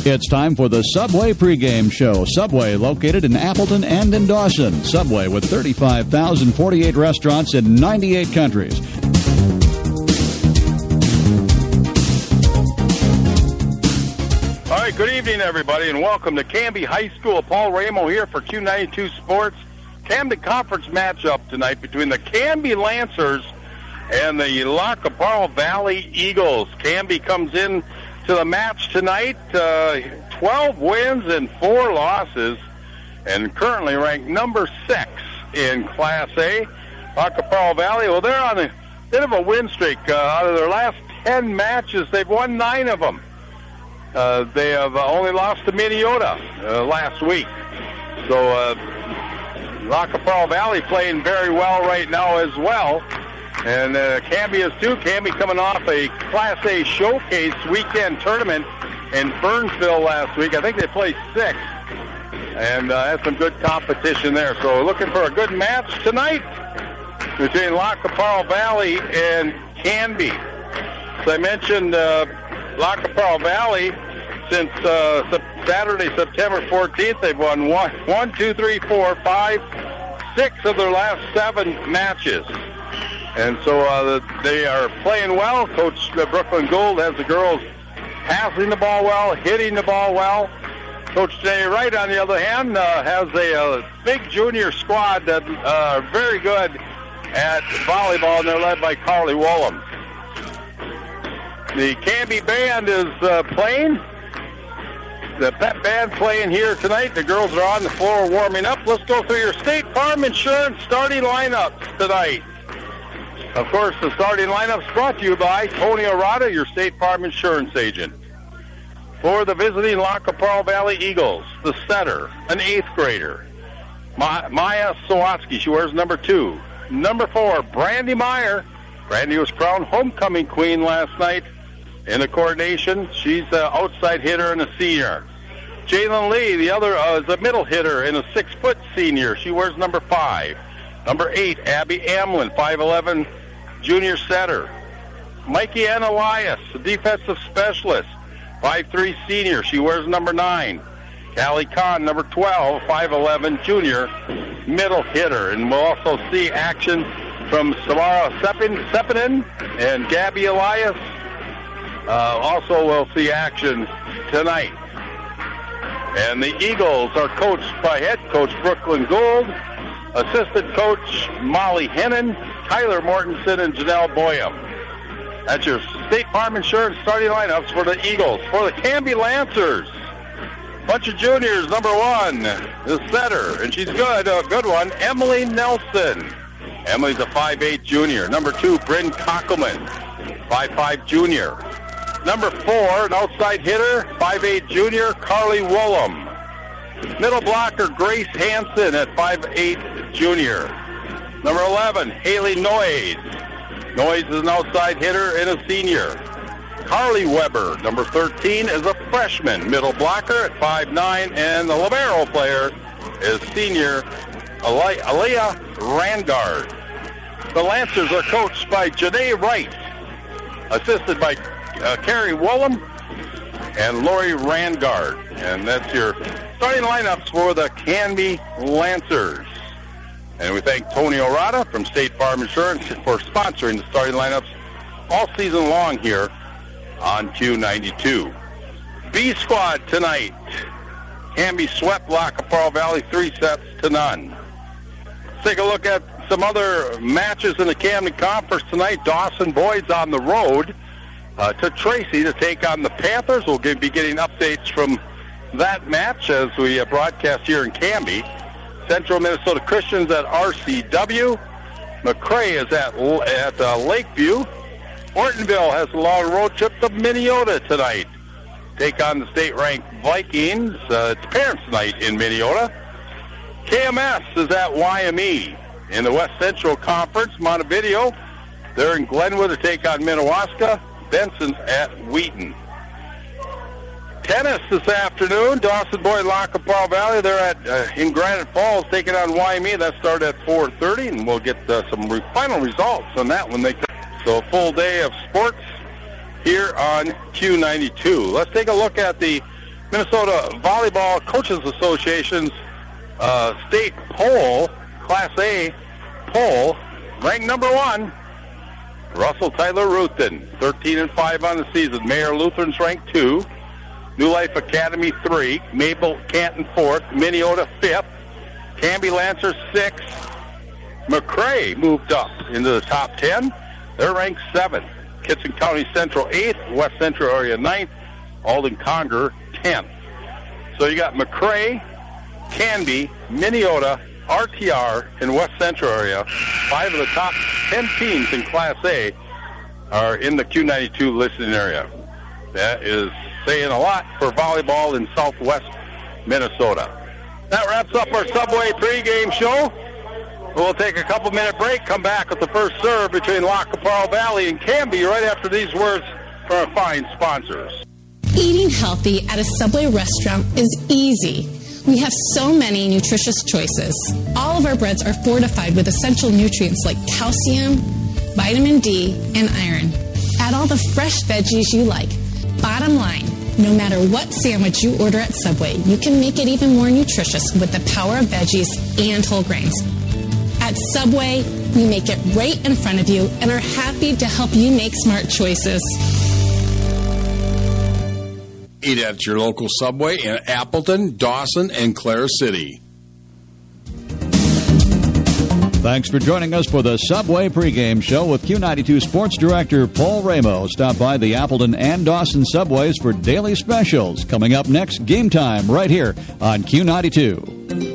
It's time for the Subway pregame show. Subway, located in Appleton and in Dawson. Subway with 35,048 restaurants in 98 countries. All right, good evening, everybody, and welcome to Canby High School. Paul Ramo here for Q92 Sports. Camden Conference matchup tonight between the Canby Lancers and the Lac qui Parle Valley Eagles. Canby comes in to the match tonight, 12 wins and 4 losses, and currently ranked number 6 in Class A. Lac qui Parle Valley, well, they're on a bit of a win streak. Out of their last 10 matches, they've won 9 of them. They have only lost to Minneota last week. So Lac qui Parle Valley playing very well right now as well. And Canby is too. Canby coming off a Class A showcase weekend tournament in Burnsville last week. I think they played 6 and had some good competition there. So looking for a good match tonight between Lac qui Parle Valley and Canby. As I mentioned, Lac qui Parle Valley, since Saturday, September 14th, they've won 1, 2, 3, 4, 5, 6 of their last 7 matches. And so they are playing well. Coach Brooklyn Gould has the girls passing the ball well, hitting the ball well. Coach Jay Wright, on the other hand, has a big junior squad that are very good at volleyball, and they're led by Carly Wollum. The Canby band is playing. The pep band playing here tonight. The girls are on the floor warming up. Let's go through your State Farm Insurance starting lineups tonight. Of course, the starting lineups brought to you by Tony Arata, your State Farm Insurance agent. For the visiting Lac qui Parle Valley Eagles, the setter, an 8th grader, Maya Sawatsky. She wears number 2. Number 4, Brandy Meyer. Brandy was crowned homecoming queen last night in the coordination. She's an outside hitter and a senior. Jalen Lee, the other, is a middle hitter and a 6-foot senior. She wears number 5. Number 8, Abby Amlin, 5'11", junior setter. Mikey Ann Elias, a defensive specialist, 5'3", senior. She wears number 9. Callie Kahn, number 12, 5'11", junior, middle hitter. And we'll also see action from Samara Sepinen and Gabby Elias. Also we'll see action tonight. And the Eagles are coached by head coach Brooklyn Gould, assistant coach Molly Hennon, Tyler Mortensen, and Janelle Boyum. That's your State Farm Insurance starting lineups for the Eagles. For the Canby Lancers, bunch of juniors. Number 1, the setter, and she's good, a good one, Emily Nelson. Emily's a 5'8", junior. Number 2, Bryn Kockelman, 5'5", junior. Number 4, an outside hitter, 5'8", junior, Carly Wollum. Middle blocker, Grace Hansen at 5'8", junior. Number 11, Haley Noyes. Noyes is an outside hitter and a senior. Carly Weber, number 13, is a freshman. Middle blocker at 5'9", and the libero player is senior Aliyah Rangard. The Lancers are coached by Janae Wright, assisted by Carrie Wollum and Lori Rangard. And that's your starting lineups for the Canby Lancers. And we thank Tony Arata from State Farm Insurance for sponsoring the starting lineups all season long here on Q92. B Squad tonight. Canby swept Lac qui Parle Valley 3-0. Let's take a look at some other matches in the Camden Conference tonight. Dawson boys on the road to Tracy to take on the Panthers. We'll be getting updates from that match as we broadcast here in Canby. Central Minnesota Christians at RCW. McRae is at Lakeview. Ortonville has a long road trip to Minneota tonight. Take on the state-ranked Vikings. It's Parents' Night in Minneota. KMS is at YME. In the West Central Conference, Montevideo, they're in Glenwood to take on Minnewaska. Benson's at Wheaton. Tennis this afternoon, Dawson Boyd, Lac qui Parle Valley. They're in Granite Falls taking on YME. That started at 4:30, and we'll get some final results on that when they come. So a full day of sports here on Q92. Let's take a look at the Minnesota Volleyball Coaches Association's state poll, Class A poll, ranked number 1. Russell Tyler Ruthven, 13-5 on the season. Mayor Lutheran's ranked 2. New Life Academy 3. Mabel Canton 4th. Minneota 5th. Canby Lancers 6th. McRae moved up into the top 10. They're ranked 7th. Kitson County Central 8th. West Central Area 9th. Alden Conger 10th. So you got McRae, Canby, Minneota, RTR, and West Central area. 5 of the top 10 teams in Class A are in the Q92 listening area. That is saying a lot for volleyball in southwest Minnesota. That wraps up our Subway pregame show. We'll take a couple-minute break, come back with the first serve between Lac qui Parle Valley and Canby right after these words from our fine sponsors. Eating healthy at a Subway restaurant is easy. We have so many nutritious choices. All of our breads are fortified with essential nutrients like calcium, vitamin D, and iron. Add all the fresh veggies you like. Bottom line, no matter what sandwich you order at Subway, you can make it even more nutritious with the power of veggies and whole grains. At Subway, we make it right in front of you and are happy to help you make smart choices. Eat at your local Subway in Appleton, Dawson, and Clare City. Thanks for joining us for the Subway pregame show with Q92 Sports Director Paul Ramos. Stop by the Appleton and Dawson Subways for daily specials. Coming up next, Game Time right here on Q92.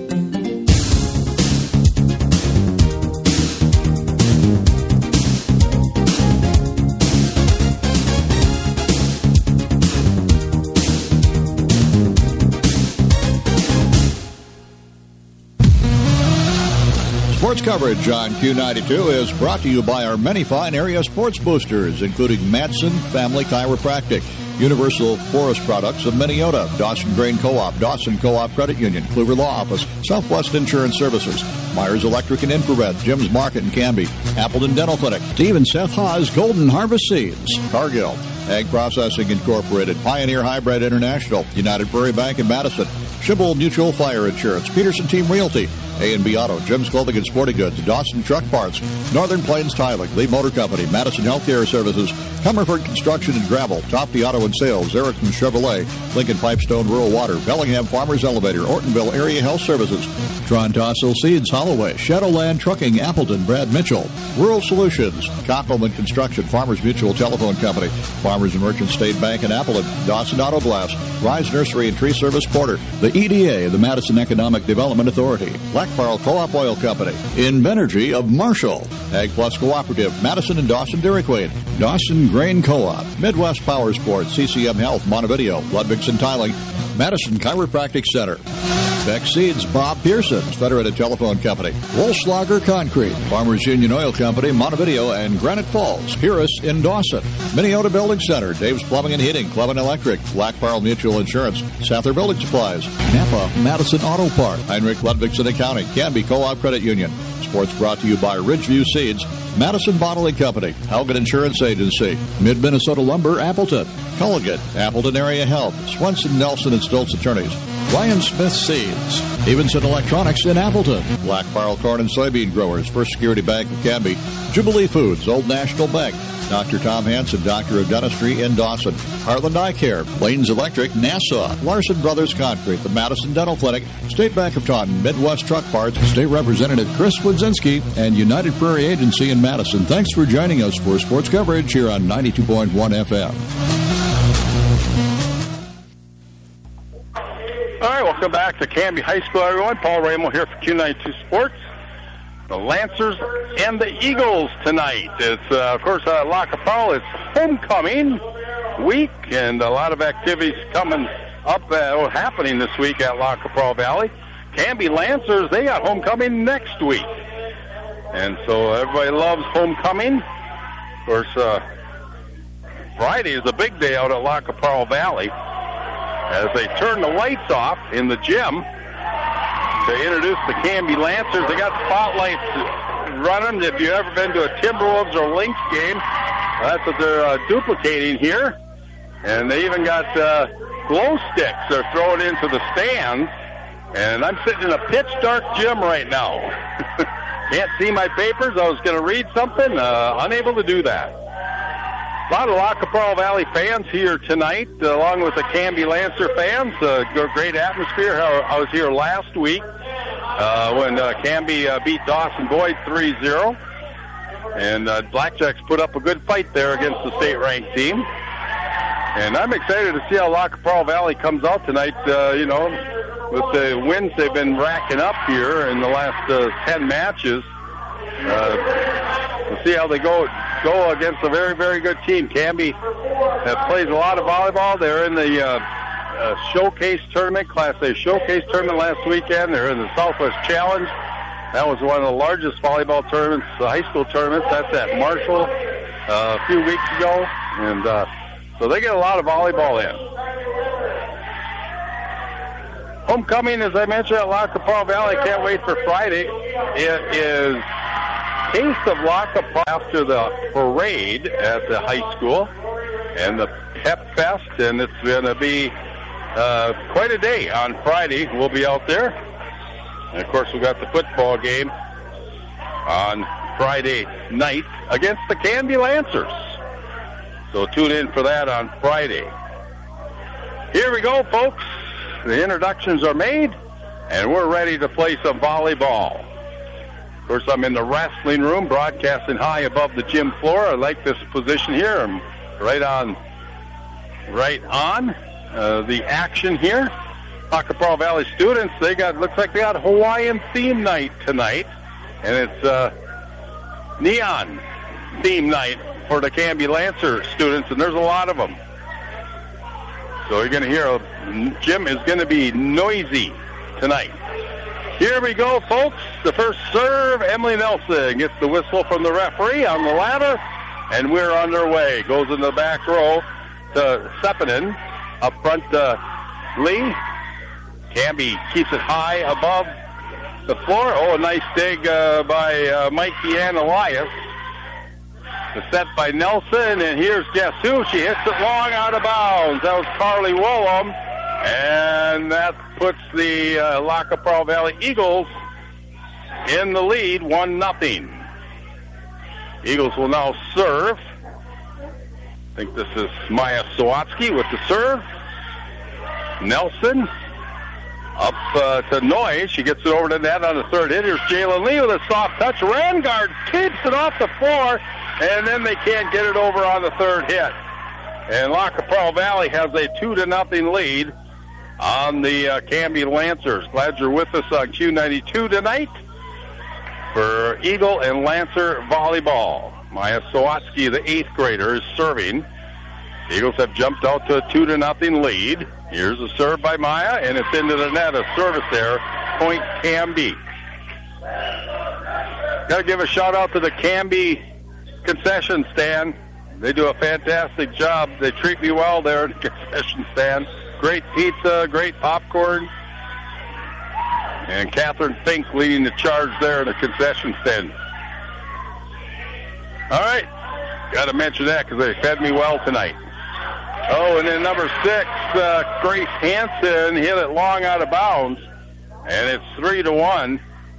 Sports coverage on Q92 is brought to you by our many fine area sports boosters, including Madsen Family Chiropractic, Universal Forest Products of Minneota, Dawson Grain Co-op, Dawson Co-op Credit Union, Kluver Law Office, Southwest Insurance Services, Myers Electric and Infrared, Jim's Market in Canby, Appleton Dental Clinic, Steve and Seth Haas Golden Harvest Seeds, Cargill, Ag Processing Incorporated, Pioneer Hybrid International, United Prairie Bank in Madison, Schibble Mutual Fire Insurance, Peterson Team Realty, A&B Auto, Jim's Clothing and Sporting Goods, Dawson Truck Parts, Northern Plains Tiling, Lee Motor Company, Madison Healthcare Services, Comerford Construction and Gravel, Tofty Auto and Sales, Erickson Chevrolet, Lincoln Pipestone Rural Water, Bellingham Farmers Elevator, Ortonville Area Health Services, Tron Tossel Seeds Holloway, Shadowland Trucking Appleton, Brad Mitchell, Rural Solutions, Koppelman Construction, Farmers Mutual Telephone Company, Farmers and Merchant State Bank in Appleton, Dawson Auto Glass, Rise Nursery and Tree Service Porter, the EDA, the Madison Economic Development Authority, Lac qui Parle Co-op Oil Company, Invenergy of Marshall, Ag Plus Cooperative, Madison and Dawson Dairy Queen, Dawson Grain Co-op, Midwest Power Sports, CCM Health, Montevideo, Ludwigson Tiling, Madison Chiropractic Center, Beck Seeds, Bob Pearson's Federated Telephone Company, Wolfslager Concrete, Farmers Union Oil Company, Montevideo and Granite Falls, Purus in Dawson, Minneota Building Center, Dave's Plumbing and Heating, Clevin Electric, Lac Parle Mutual Insurance, Sather Building Supplies, Napa Madison Auto Park, Heinrich Ludwigson Accounting, Canby Co-op Credit Union. Sports brought to you by Ridgeview Seeds, Madison Bottling Company, Helget Insurance Agency, Mid-Minnesota Lumber, Appleton, Culligan, Appleton Area Health, Swenson, Nelson, and Stoltz Attorneys, Ryan Smith Seeds, Stevenson Electronics in Appleton, Lac Parle Corn and Soybean Growers, First Security Bank of Canby, Jubilee Foods, Old National Bank, Dr. Tom Hansen, Doctor of Dentistry in Dawson, Heartland Eye Care, Lanes Electric, Nassau, Larson Brothers Concrete, the Madison Dental Clinic, State Bank of Taunton, Midwest Truck Parts, State Representative Chris Wodzinski, and United Prairie Agency in Madison. Thanks for joining us for sports coverage here on 92.1 FM. All right, welcome back to Canby High School, everyone. Paul Ramo here for Q92 Sports. The Lancers and the Eagles tonight. It's, of course, Lac qui Parle. It's homecoming week, and a lot of activities coming up, happening this week at Lac qui Parle Valley. Canby Lancers, they got homecoming next week. And so everybody loves homecoming. Of course, Friday is a big day out at Lac qui Parle Valley as they turn the lights off in the gym to introduce the Canby Lancers. They got spotlights running. If you've ever been to a Timberwolves or Lynx game, that's what they're duplicating here. And they even got glow sticks they're throwing into the stands. And I'm sitting in a pitch-dark gym right now. Can't see my papers. I was going to read something. Unable to do that. A lot of La Capral Valley fans here tonight, along with the Canby Lancer fans. Great atmosphere. I was here last week when Canby beat Dawson Boyd 3-0. And Blackjacks put up a good fight there against the state-ranked team. And I'm excited to see how La Capral Valley comes out tonight, with the wins they've been racking up here in the last 10 matches. We'll see how they go against a very, very good team. Canby plays a lot of volleyball. They're in the showcase tournament, Class A showcase tournament last weekend. They're in the Southwest Challenge. That was one of the largest volleyball tournaments, high school tournaments. That's at Marshall a few weeks ago. And so they get a lot of volleyball in. Homecoming, as I mentioned, at La Capral Valley. Can't wait for Friday. It is Taste of La Capral after the parade at the high school and the Pep Fest, and it's going to be quite a day on Friday. We'll be out there. And, of course, we've got the football game on Friday night against the Canby Lancers. So tune in for that on Friday. Here we go, folks. The introductions are made, and we're ready to play some volleyball. Of course, I'm in the wrestling room, broadcasting high above the gym floor. I like this position here. I'm right on the action here. La Capral Valley students, looks like they got Hawaiian theme night tonight, and it's neon theme night for the Canby Lancer students, and there's a lot of them. So you're going to hear gym is going to be noisy tonight. Here we go, folks. The first serve, Emily Nelson gets the whistle from the referee on the ladder, and we're underway. Goes in the back row to Sepinen. Up front to Lee. Canby keeps it high above the floor. Oh, a nice dig by Mikey and Elias. The set by Nelson, and here's guess who? She hits it long out of bounds. That was Carly Woolham, and that puts the La Capral Valley Eagles in the lead, 1-0. Eagles will now serve. I think this is Maya Sawatsky with the serve. Nelson up to Noy. She gets it over to net on the third hit. Here's Jalen Lee with a soft touch. Rangard keeps it off the floor, and then they can't get it over on the third hit. And La Capral Valley has a 2-0 lead on the Canby Lancers. Glad you're with us on Q92 tonight for Eagle and Lancer volleyball. Maya Sawatsky, the 8th grader, is serving. The Eagles have jumped out to a 2-0 lead. Here's a serve by Maya, and it's into the net. A service there. Point Canby. Got to give a shout-out to the Canby concession stand. They do a fantastic job. They treat me well there at the concession stand. Great pizza, great popcorn. And Catherine Fink leading the charge there at the concession stand. All right. Got to mention that because they fed me well tonight. Oh, and then number 6, Grace Hansen hit it long out of bounds. And it's 3-1.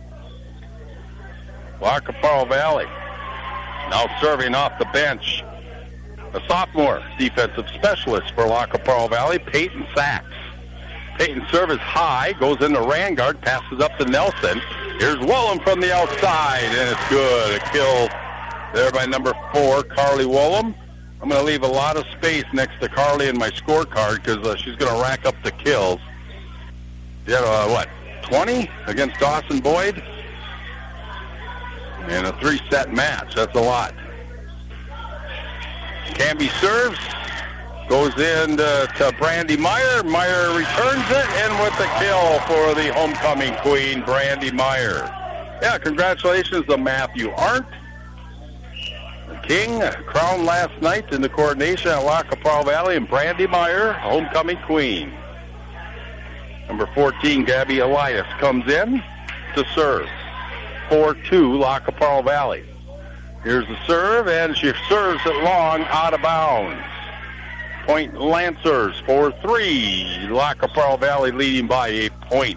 La Capral Valley now serving off the bench. A sophomore defensive specialist for La Capral Valley, Peyton Sachs. Peyton's serve is high, goes into Rangard, passes up to Nelson. Here's Woolham from the outside, and it's good. A kill there by number 4, Carly Woolham. I'm going to leave a lot of space next to Carly in my scorecard because she's going to rack up the kills. She had, 20 against Dawson Boyd? In a 3-set match. That's a lot. Canby serves. Goes in to Brandy Meyer. Meyer returns it, and with the kill for the homecoming queen, Brandy Meyer. Yeah, congratulations to Matthew Arndt. King, crowned last night in the coordination at La Capral Valley, and Brandy Meyer, homecoming queen. Number 14, Gabby Elias, comes in to serve. 4-2, La Capral Valley. Here's the serve, and she serves it long out of bounds. Point Lancers 4-3. Lac qui Parle Valley leading by a point.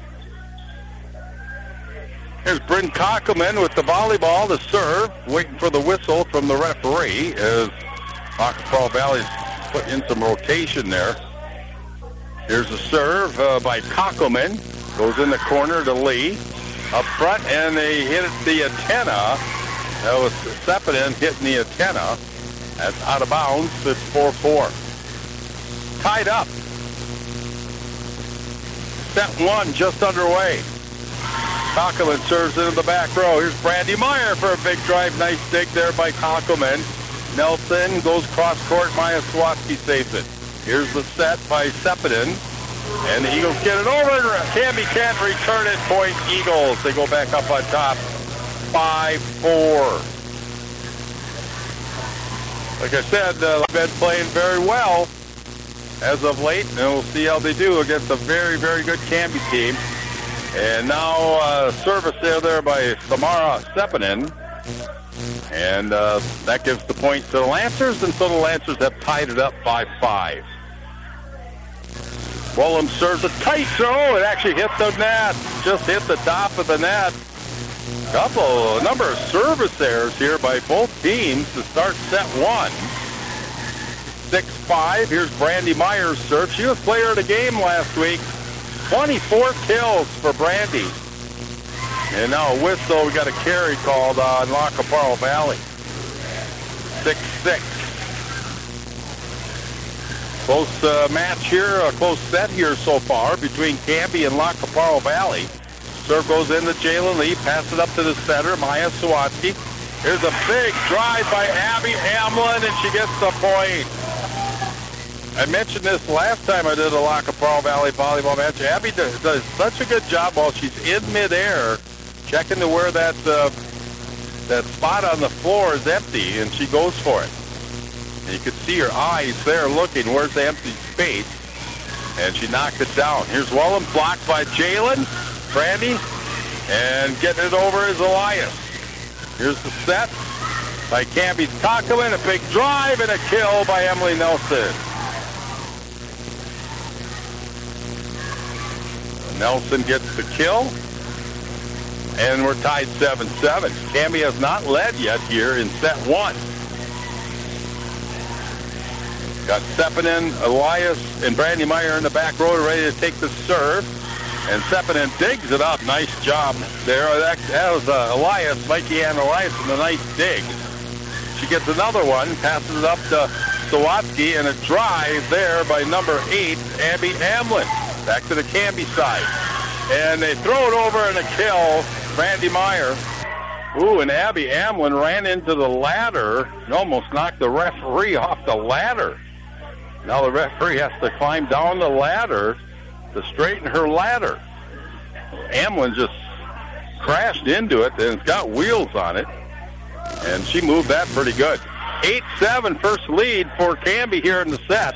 Here's Bryn Cockelman with the volleyball to serve, waiting for the whistle from the referee as Lac qui Parle Valley's put in some rotation there. Here's a serve by Cockelman. Goes in the corner to Lee. Up front, and they hit the antenna. That was Sepinen hitting the antenna. That's out of bounds. It's 4-4. Tied up. Set one just underway. Cockelman serves into the back row. Here's Brandy Meyer for a big drive. Nice dig there by Cockelman. Nelson goes cross court. Maya Sawatsky saves it. Here's the set by Sepinen. And the Eagles get it over. Canby can't return it. Point Eagles. They go back up on top. 5-4. Like I said, they've been playing very well as of late, and we'll see how they do against a very, very good Canby team. And now service there by Samara Sepinen. And that gives the point to the Lancers, and so the Lancers have tied it up by 5. Wollum serves a tight throw. It actually hit the net. Just hit the top of the net. A number of service errors here by both teams to start set one. 6-5. Here's Brandy Meyer's serve. She was player of the game last week. 24 kills for Brandy. And now a whistle. We got a carry called on Lac qui Parle Valley. 6-6. Close match here, a close set here so far between Canby and Lac qui Parle Valley. Serve goes into Jalen Lee, pass it up to the center, Maya Sawatsky. Here's a big drive by Abby Hamlin, and she gets the point. I mentioned this last time I did a Lac qui Parle Valley volleyball match. Abby does such a good job while she's in midair, checking to where that spot on the floor is empty, and she goes for it. And you could see her eyes there looking, where's the empty space? And she knocked it down. Here's Wollum, blocked by Jalen, Brandy, and getting it over is Elias. Here's the set by Canby's Cockelman, a big drive and a kill by Emily Nelson. Nelson gets the kill, and we're tied 7-7. Canby has not led yet here in set one. Got Sepinen, Elias, and Brandy Meyer in the back row ready to take the serve. And Sepinen digs it up. Nice job there. That was Elias, Mikey Ann Elias, and a nice dig. She gets another one, passes it up to Sawatsky, and a drive there by number 8, Abby Hamlin. Back to the Canby side. And they throw it over and a kill, Brandy Meyer. Ooh, and Abby Hamlin ran into the ladder and almost knocked the referee off the ladder. Now the referee has to climb down the ladder to straighten her ladder. Hamlin just crashed into it, and it's got wheels on it. And she moved that pretty good. 8-7, first lead for Canby here in the set.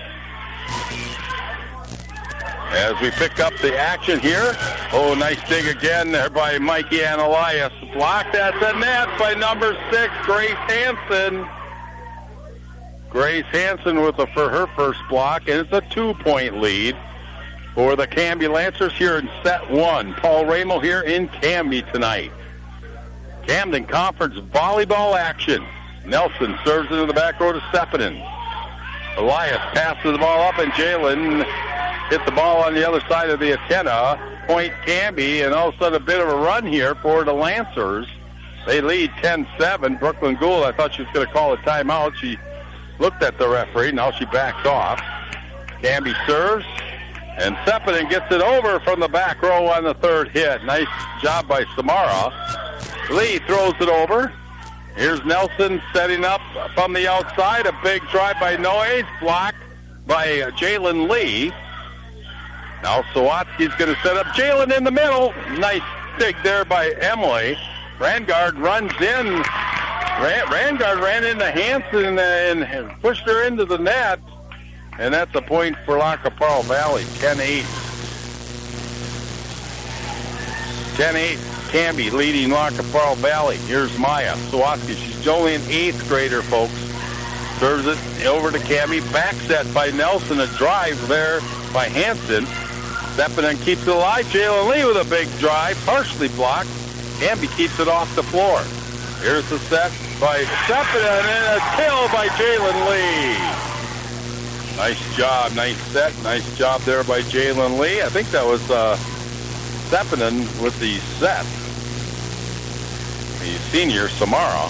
As we pick up the action here. Oh, nice dig again there by Mikey and Elias. Blocked at the net by number 6, Grace Hansen. Grace Hansen for her first block, and it's a 2-point lead for the Canby Lancers here in set one. Paul Ramo here in Canby tonight. Camden Conference volleyball action. Nelson serves into the back row to Sepinen. Elias passes the ball up, and Jalen hit the ball on the other side of the antenna. Point Canby, and all of a sudden a bit of a run here for the Lancers. They lead 10-7. Brooklyn Gould, I thought she was going to call a timeout. She looked at the referee. Now she backs off. Canby serves, and Sepinen gets it over from the back row on the third hit. Nice job by Samara. Lee throws it over. Here's Nelson setting up from the outside. A big drive by Noyes, blocked by Jalen Lee. Now Sawatsky's going to set up Jalen in the middle. Nice dig there by Emily. Rangard runs in. Rangard ran into Hansen and pushed her into the net. And that's a point for Lac qui Parle Valley, 10-8. 10-8, Canby leading Lac qui Parle Valley. Here's Maya Sawatsky. She's only an 8th grader, folks. Serves it over to Camby. Back set by Nelson. A drive there by Hansen. Sepinen keeps it alive. Jalen Lee with a big drive. Partially blocked. Camby keeps it off the floor. Here's the set by Sepinen and a kill by Jalen Lee. Nice job. Nice set. Nice job there by Jalen Lee. I think that was Sepinen with the set. The senior, Samara.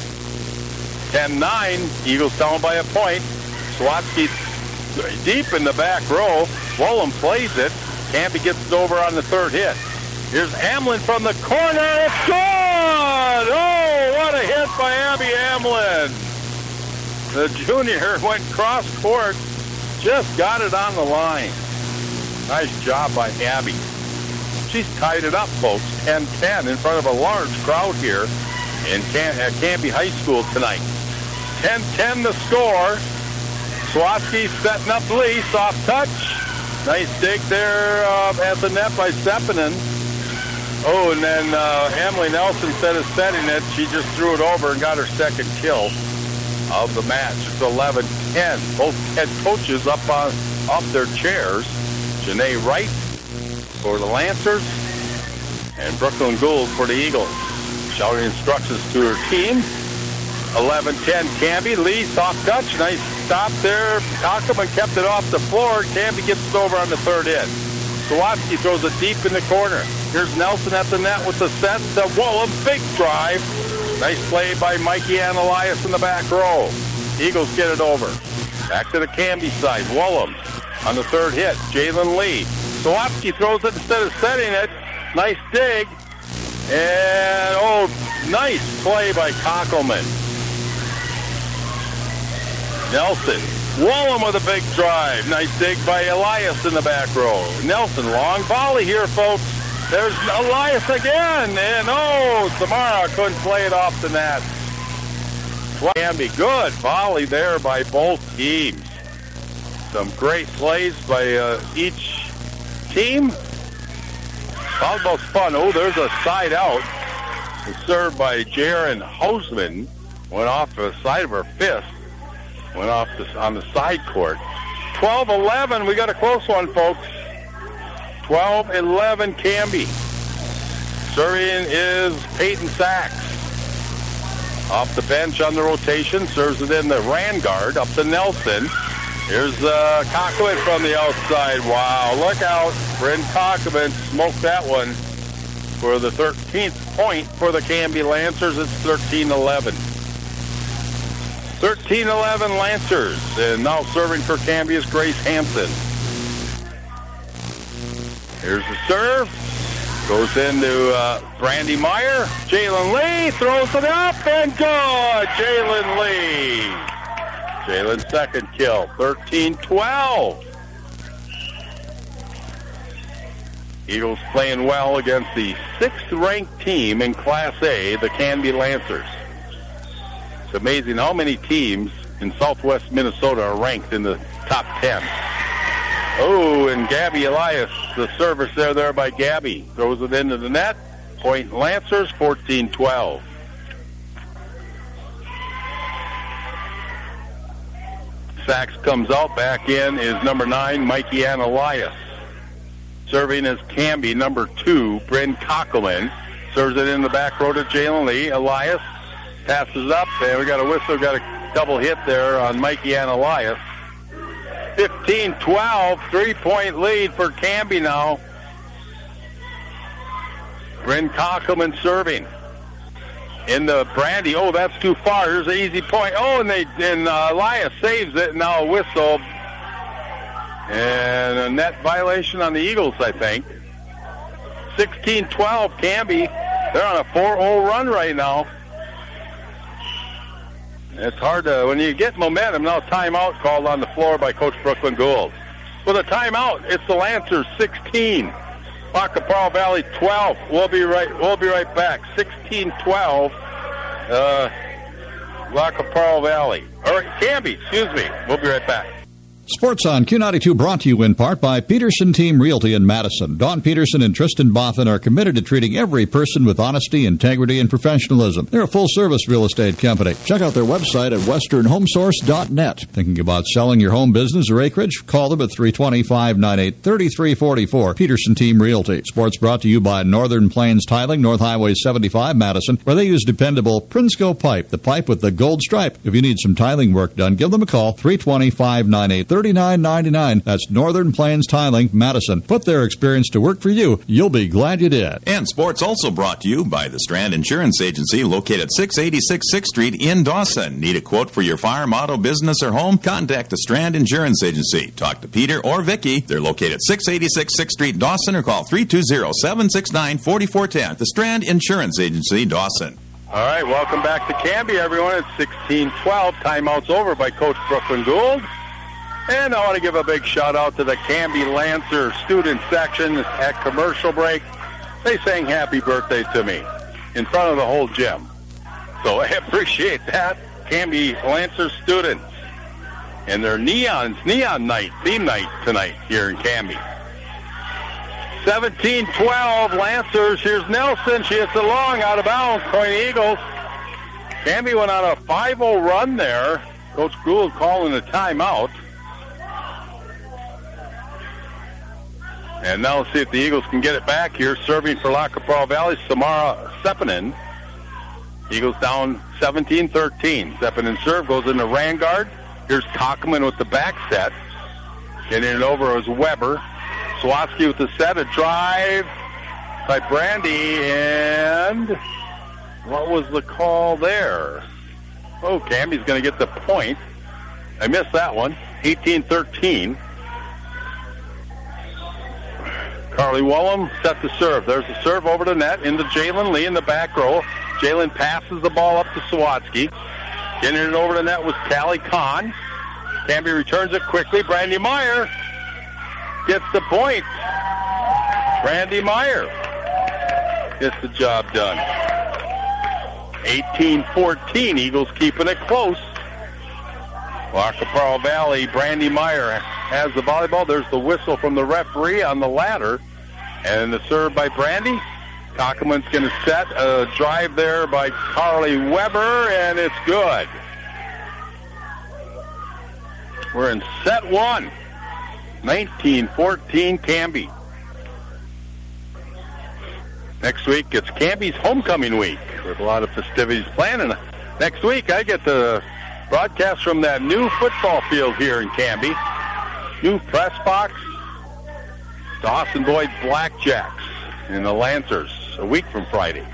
10-9. Eagles down by a point. Swatsky deep in the back row. Wollum plays it. Camby gets it over on the third hit. Here's Amlin from the corner. It's good! Oh, what a hit by Abby Amlin. The junior went cross court. Just got it on the line. Nice job by Abby. She's tied it up, folks. 10-10 in front of a large crowd here at Canby High School tonight. 10-10 the score. Swatsky setting up Lee. Soft touch. Nice dig there at the net by Sepinen. Oh, and then Emily Nelson, instead of setting it, she just threw it over and got her second kill of the match. It's 11-10. Both head coaches up their chairs. Janae Wright for the Lancers and Brooklyn Gould for the Eagles. Shouting instructions to her team. 11-10 Camby. Lee, soft touch. Nice stop there. Cockleman kept it off the floor. Camby gets it over on the third hit. Sawatsky throws it deep in the corner. Here's Nelson at the net with the set to Wollum. Big drive. Nice play by Mikey and Elias in the back row. Eagles get it over. Back to the Camby side. Wollum on the third hit. Jalen Lee. Sawatsky throws it instead of setting it. Nice dig. And, nice play by Cockleman. Nelson. Wollum with a big drive. Nice dig by Elias in the back row. Nelson, long volley here, folks. There's Elias again. And, Samara couldn't play it off the net. Can be good volley there by both teams. Some great plays by each team. Almost fun. There's a side out. It's served by Jaren Hausman. Went off the side of her fist. Went off on the side court. 12-11. We got a close one, folks. 12-11 Camby. Serving is Peyton Sachs. Off the bench on the rotation. Serves it in the Rangard. Up to Nelson. Here's Cockleman from the outside. Wow, look out. Bryn Cockleman smoked that one for the 13th point for the Canby Lancers. It's 13-11. 13-11 Lancers. And now serving for Canby is Grace Hansen. Here's the serve. Goes into Brandy Meyer. Jalen Lee throws it up and good. Jalen Lee. Jalen's second kill. 13-12. Eagles playing well against the 6th-ranked team in Class A, the Canby Lancers. It's amazing how many teams in southwest Minnesota are ranked in the top 10. And Gabby Elias, the service there by Gabby. Throws it into the net. Point Lancers, 14-12. Sachs comes out. Back in is number 9, Mikey Ann Elias. Serving is Canby, number 2, Bryn Cockleman. Serves it in the back row to Jalen Lee. Elias passes up, and we got a whistle. Got a double hit there on Mikey Ann Elias. 15-12, 3-point lead for Canby now. Bryn Cockleman serving. In the Brandy, that's too far. Here's an easy point. And Elias saves it. Now a whistle. And a net violation on the Eagles, I think. 16-12, Canby. They're on a 4-0 run right now. It's hard to, when you get momentum, now timeout called on the floor by Coach Brooklyn Gould. With a timeout, it's the Lancers 16, Lac-qui-Parle Valley 12. We'll be right back. 16-12, Lac-qui-Parle Valley. All right, Canby, excuse me. We'll be right back. Sports on Q92 brought to you in part by Peterson Team Realty in Madison. Dawn Peterson and Tristan Boffin are committed to treating every person with honesty, integrity, and professionalism. They're a full-service real estate company. Check out their website at westernhomesource.net. Thinking about selling your home, business, or acreage? Call them at 320-598-3344. Peterson Team Realty. Sports brought to you by Northern Plains Tiling, North Highway 75, Madison, where they use dependable Prinsco pipe, the pipe with the gold stripe. If you need some tiling work done, give them a call, 320-598-3344. $39.99. That's Northern Plains Tiling, Madison. Put their experience to work for you. You'll be glad you did. And sports also brought to you by the Strand Insurance Agency, located at 686 6th Street in Dawson. Need a quote for your farm, auto, business, or home? Contact the Strand Insurance Agency. Talk to Peter or Vicky. They're located at 686 6th Street, Dawson, or call 320-769-4410. The Strand Insurance Agency, Dawson. All right, welcome back to Canby, everyone. It's 16-12. Timeout's over by Coach Brooklyn Gould. And I want to give a big shout-out to the Canby Lancer student section at commercial break. They sang happy birthday to me in front of the whole gym. So I appreciate that, Canby Lancer students. And their neon night, theme night tonight here in Canby. 17-12, Lancers. Here's Nelson. She hits it long, out of bounds. Point Eagles. Canby went on a 5-0 run there. Coach Gould calling a timeout. And now let's see if the Eagles can get it back here. Serving for La Capral Valley, Samara Sepinen. Eagles down 17-13. Sepinen serve goes into Rangard. Here's Cockman with the back set. Getting it over is Weber. Swatsky with the set. A drive by Brandy. And what was the call there? Oh, Canby's going to get the point. I missed that one. 18-13. Carly Wellham set the serve. There's the serve over the net into Jalen Lee in the back row. Jalen passes the ball up to Sawatsky. Getting it over the net was Callie Kahn. Canby returns it quickly. Brandy Meyer gets the point. Brandy Meyer gets the job done. 18-14. Eagles keeping it close. La Capral Valley, Brandy Meyer has the volleyball. There's the whistle from the referee on the ladder. And the serve by Brandy. Cockman's going to set a drive there by Carly Weber, and it's good. We're in set one. 19-14 Canby. Next week, it's Canby's homecoming week with a lot of festivities planned. And next week, I get the broadcast from that new football field here in Canby. New press box. Dawson Boyd Blackjacks and the Lancers a week from Friday.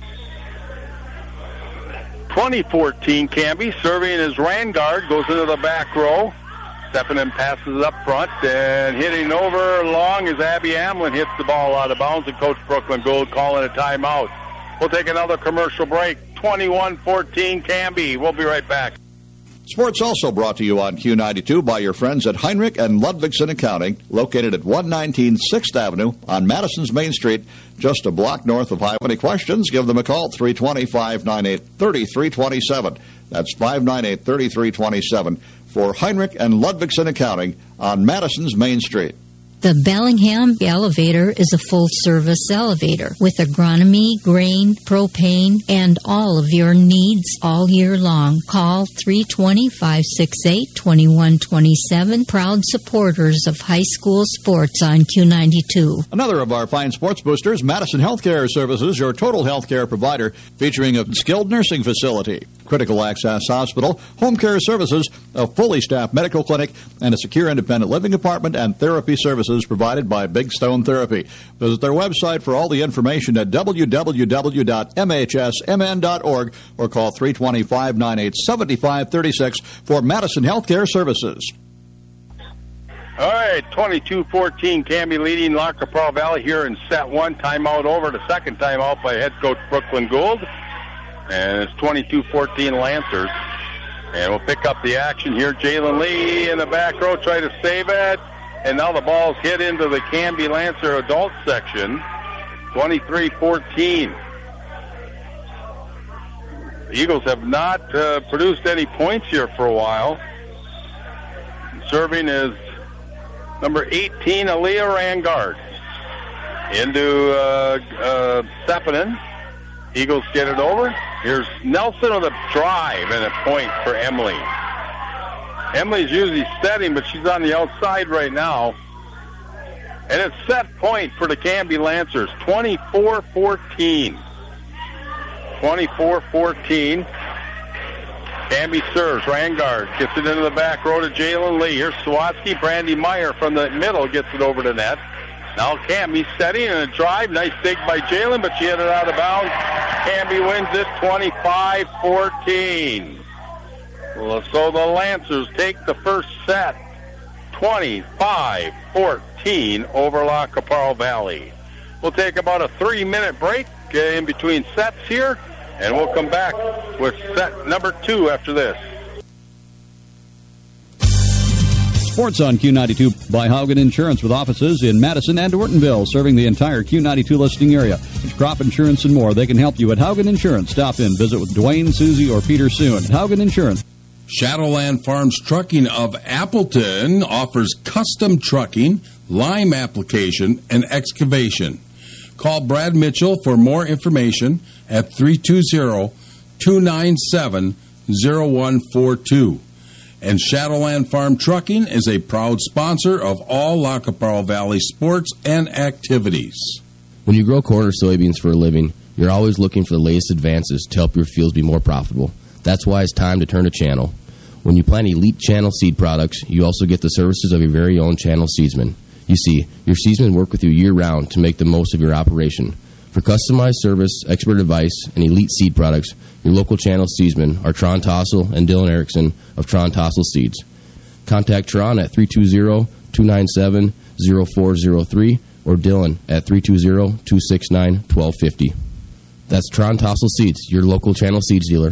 2014 Canby serving as Rangard goes into the back row. Sepinen passes it up front and hitting over long as Abby Amlin hits the ball out of bounds, and Coach Brooklyn Gould calling a timeout. We'll take another commercial break. 21-14 Canby. We'll be right back. Sports also brought to you on Q92 by your friends at Heinrich and Ludvigsen Accounting, located at 119 6th Avenue on Madison's Main Street, just a block north of Highway. Any questions, give them a call, 320-598-3327. That's 598-3327 for Heinrich and Ludvigsen Accounting on Madison's Main Street. The Bellingham Elevator is a full-service elevator with agronomy, grain, propane, and all of your needs all year long. Call 320-568-2127. Proud supporters of high school sports on Q92. Another of our fine sports boosters, Madison Healthcare Services, your total healthcare provider, featuring a skilled nursing facility, critical access hospital, home care services, a fully staffed medical clinic, and a secure independent living apartment and therapy services provided by Big Stone Therapy. Visit their website for all the information at www.mhsmn.org or call 320-598-7536 for Madison Healthcare Services. All right, 22-14 Canby leading La Capral Valley here in set one. Timeout over. The second timeout by head coach Brooklyn Gould. And it's 22-14 Lancers. And we'll pick up the action here. Jalen Lee in the back row, try to save it. And now the ball's hit into the Canby Lancer adult section. 23-14. The Eagles have not produced any points here for a while. Serving is number 18, Aaliyah Rangard. Into Sepinen. Eagles get it over. Here's Nelson with a drive and a point for Emily. Emily's usually setting, but she's on the outside right now. And it's set point for the Canby Lancers, 24-14. 24-14. Canby serves. Rangard gets it into the back row to Jalen Lee. Here's Sawatsky. Brandy Meyer from the middle gets it over the net. Now Canby setting and a drive. Nice dig by Jalen, but she hit it out of bounds. Canby wins it 25-14. So the Lancers take the first set 25-14 over La Caparo Valley. We'll take about a 3-minute break in between sets here, and we'll come back with set number 2 after this. Sports on Q92 by Haugen Insurance with offices in Madison and Ortonville, serving the entire Q92 listening area. It's crop insurance and more. They can help you at Haugen Insurance. Stop in, visit with Dwayne, Susie, or Peter soon. Haugen Insurance. Shadowland Farms Trucking of Appleton offers custom trucking, lime application, and excavation. Call Brad Mitchell for more information at 320-297-0142. And Shadowland Farm Trucking is a proud sponsor of all La Caparo Valley sports and activities. When you grow corn or soybeans for a living, you're always looking for the latest advances to help your fields be more profitable. That's why it's time to turn to Channel. When you plant elite Channel seed products, you also get the services of your very own Channel seedsman. You see, your seedsmen work with you year-round to make the most of your operation. For customized service, expert advice, and elite seed products, your local Channel seedsmen are Tron Tossel and Dylan Erickson of Tron Tossel Seeds. Contact Tron at 320-297-0403 or Dylan at 320-269-1250. That's Tron Tossel Seeds, your local Channel Seeds dealer.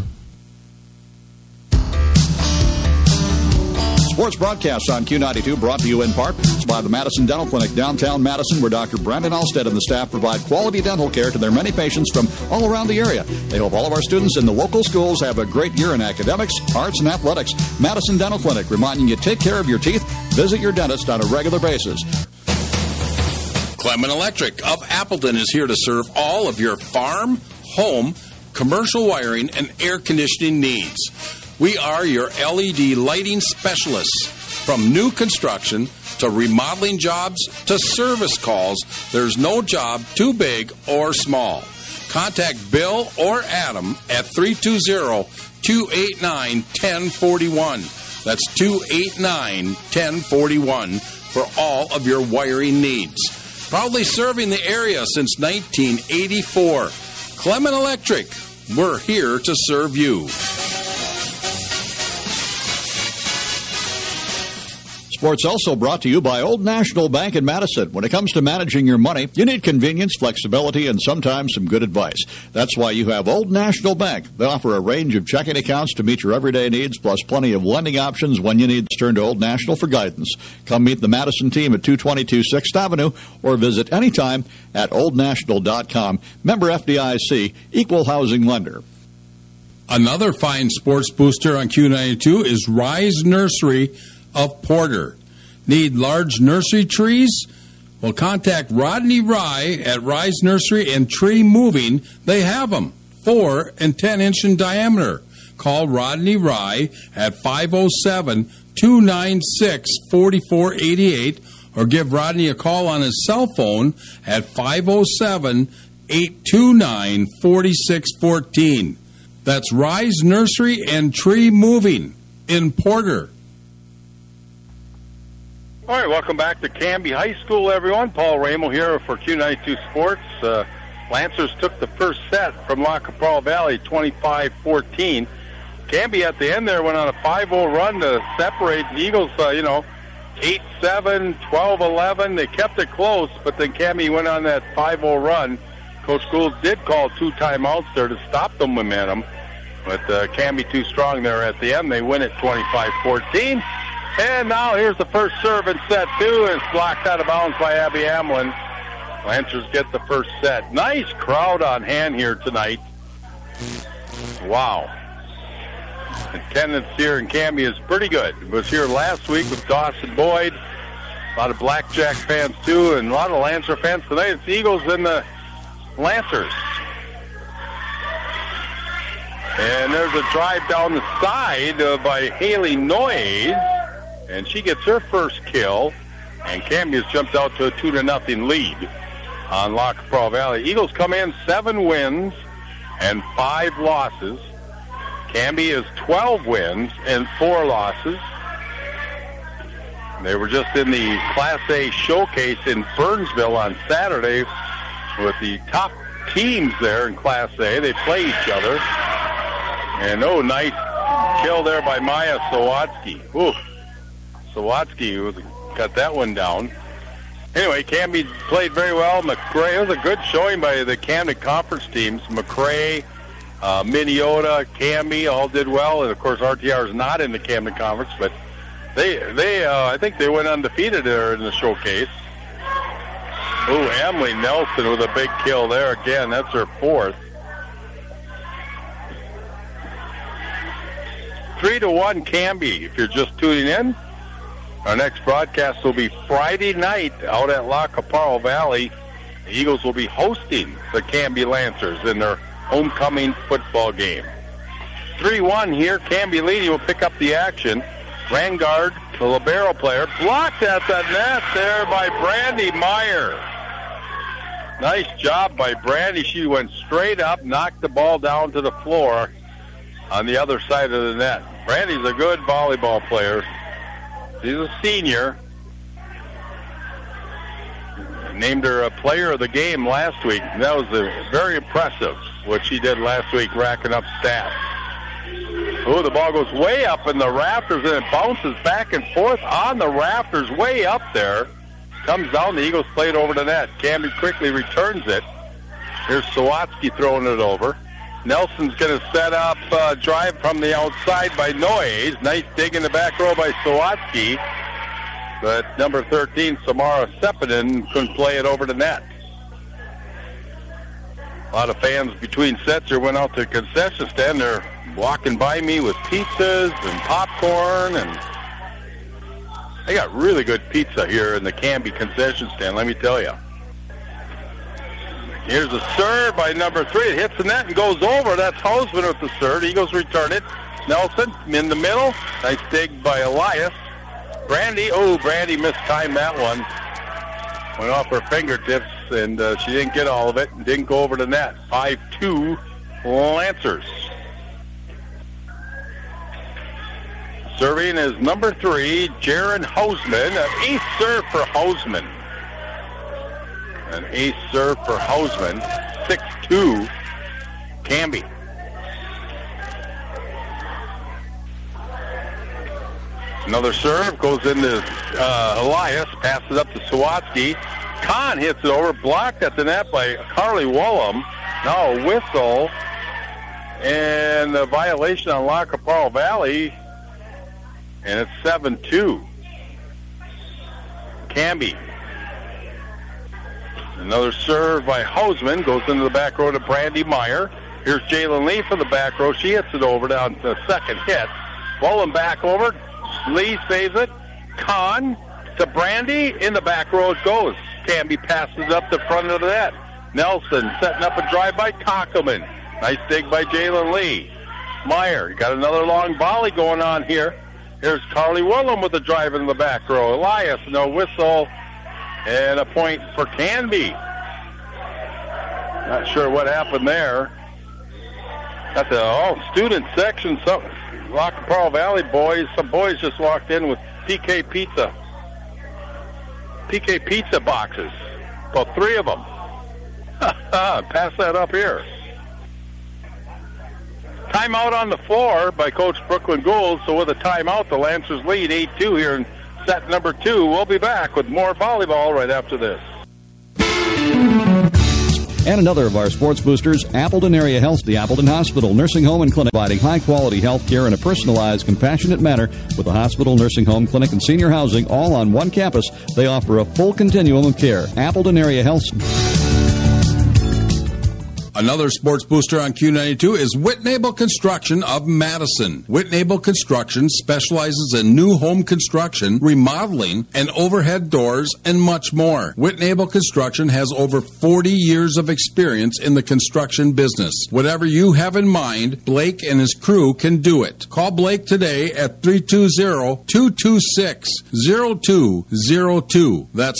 Sports broadcasts on Q92 brought to you in part by the Madison Dental Clinic, downtown Madison, where Dr. Brandon Alstead and the staff provide quality dental care to their many patients from all around the area. They hope all of our students in the local schools have a great year in academics, arts, and athletics. Madison Dental Clinic, reminding you to take care of your teeth. Visit your dentist on a regular basis. Clement Electric of Appleton is here to serve all of your farm, home, commercial wiring, and air conditioning needs. We are your LED lighting specialists. From new construction to remodeling jobs to service calls, there's no job too big or small. Contact Bill or Adam at 320-289-1041. That's 289-1041 for all of your wiring needs. Proudly serving the area since 1984. Clement Electric, we're here to serve you. Sports also brought to you by Old National Bank in Madison. When it comes to managing your money, you need convenience, flexibility, and sometimes some good advice. That's why you have Old National Bank. They offer a range of checking accounts to meet your everyday needs, plus plenty of lending options when you need to turn to Old National for guidance. Come meet the Madison team at 222 6th Avenue or visit anytime at oldnational.com. Member FDIC, Equal Housing Lender. Another fine sports booster on Q92 is Rise Nursery of Porter. Need large nursery trees? Well, contact Rodney Rye at Rise Nursery and Tree Moving. They have them, 4 and 10 inch in diameter. Call Rodney Rye at 507-296-4488 or give Rodney a call on his cell phone at 507-829-4614. That's Rise Nursery and Tree Moving in Porter. All right, welcome back to Canby High School, everyone. Paul Ramo here for Q92 Sports. Lancers took the first set from La Caparo Valley, 25-14. Canby at the end there went on a 5-0 run to separate the Eagles, 8-7, 12-11. They kept it close, but then Canby went on that 5-0 run. Coach Gould did call 2 timeouts there to stop the momentum, but Canby too strong there at the end. They win it 25-14. And now here's the first serve in set 2, and it's blocked out of bounds by Abby Hamlin. Lancers get the first set. Nice crowd on hand here tonight. Wow. Attendance here in Canby is pretty good. It was here last week with Dawson Boyd. A lot of Blackjack fans, too, and a lot of Lancer fans. Tonight it's Eagles and the Lancers. And there's a drive down the side by Haley Noyes, and she gets her first kill. And Canby has jumped out to a 2-0 lead on Lac qui Parle Valley. Eagles come in 7 wins and 5 losses. Canby is 12 wins and 4 losses. They were just in the Class A showcase in Burnsville on Saturday with the top teams there in Class A. They play each other. And, nice kill there by Maya Sawatsky. Ooh, Sawatsky got that one down. Anyway, Canby played very well. McRae, it was a good showing by the Camden Conference teams. McRae, Minneota, Canby all did well. And, of course, RTR is not in the Camden Conference, but I think they went undefeated there in the showcase. Ooh, Emily Nelson with a big kill there again. That's her 4th. 3-1 Canby, if you're just tuning in. Our next broadcast will be Friday night out at Lac qui Parle Valley. The Eagles will be hosting the Canby Lancers in their homecoming football game. 3-1 here. Canby leading will pick up the action. Rangard, the libero player, blocked at the net there by Brandy Meyer. Nice job by Brandy. She went straight up, knocked the ball down to the floor on the other side of the net. Brandy's a good volleyball player. She's a senior. Named her a player of the game last week. That was very impressive, what she did last week, racking up stats. Oh, the ball goes way up in the rafters, and it bounces back and forth on the rafters way up there. Comes down, the Eagles play it over the net. Canby quickly returns it. Here's Sawatsky throwing it over. Nelson's going to set up a drive from the outside by Noyes. Nice dig in the back row by Sawatsky. But number 13, Samara Sepinen, couldn't play it over the net. A lot of fans between sets here went out to the concession stand. They're walking by me with pizzas and popcorn, and they got really good pizza here in the Canby concession stand, let me tell you. Here's a serve by number 3. It hits the net and goes over. That's Hausman with the serve. Eagles return it. Nelson in the middle. Nice dig by Elias. Brandy. Oh, Brandy mistimed that one. Went off her fingertips, and she didn't get all of it and didn't go over the net. 5-2 Lancers. Serving is number 3, Jaron Hausman. An ace serve for Hausman. An ace serve for Hausman. 6-2 Canby. Another serve goes into Elias. Passes up to Sawatsky. Kahn hits it over. Blocked at the net by Carly Wallum. Now a whistle. And a violation on Lac qui Parle Valley. And it's 7-2 Canby. Another serve by Hausman goes into the back row to Brandy Meyer. Here's Jalen Lee for the back row. She hits it over down to the second hit. Wallen back over. Lee saves it. Kahn to Brandy. In the back row it goes. Canby passes up the front of the net. Nelson setting up a drive by Kockelman. Nice dig by Jalen Lee. Meyer got another long volley going on here. Here's Carly Willem with the drive in the back row. Elias, no whistle. And a point for Canby. Not sure what happened there. Got the all-student section. Lac qui Parle Valley boys. Some boys just walked in with PK Pizza. PK Pizza boxes. About 3 of them. Pass that up here. Timeout on the floor by Coach Brooklyn Gould. So with a timeout, the Lancers lead 8-2 here in set number 2. We'll be back with more volleyball right after this. And another of our sports boosters, Appleton Area Health, the Appleton Hospital, Nursing Home and Clinic, providing high-quality health care in a personalized, compassionate manner with a hospital, nursing home, clinic, and senior housing all on one campus. They offer a full continuum of care. Appleton Area Health. Another sports booster on Q92 is Whitnable Construction of Madison. Whitnable Construction specializes in new home construction, remodeling, and overhead doors, and much more. Whitnable Construction has over 40 years of experience in the construction business. Whatever you have in mind, Blake and his crew can do it. Call Blake today at 320-226-0202. That's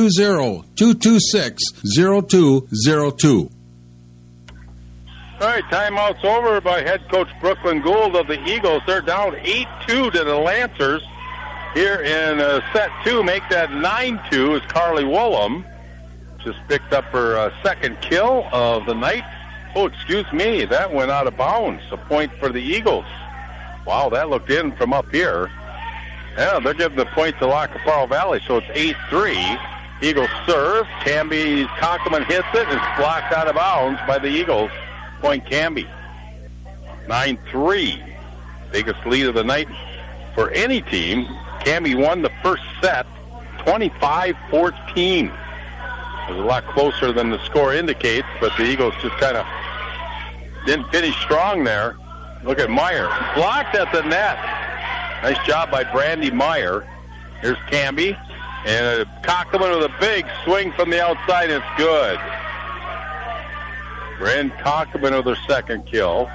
320-226-0202. All right, timeout's over by head coach Brooklyn Gould of the Eagles. They're down 8-2 to the Lancers here in set 2. Make that 9-2 is Carly Woolham. Just picked up her second kill of the night. Oh, excuse me, that went out of bounds. A point for the Eagles. Wow, that looked in from up here. Yeah, they're giving the point to Lacaparo Valley, so it's 8-3. Eagles serve. Canby Cockleman hits it and it's blocked out of bounds by the Eagles. Point Canby. 9-3. Biggest lead of the night for any team. Canby won the first set 25-14. It was a lot closer than the score indicates, but the Eagles just kind of didn't finish strong there. Look at Meyer. Blocked at the net. Nice job by Brandy Meyer. Here's Canby. And Cockleman with a big swing from the outside. It's good. Bryn Cockleman with her second kill.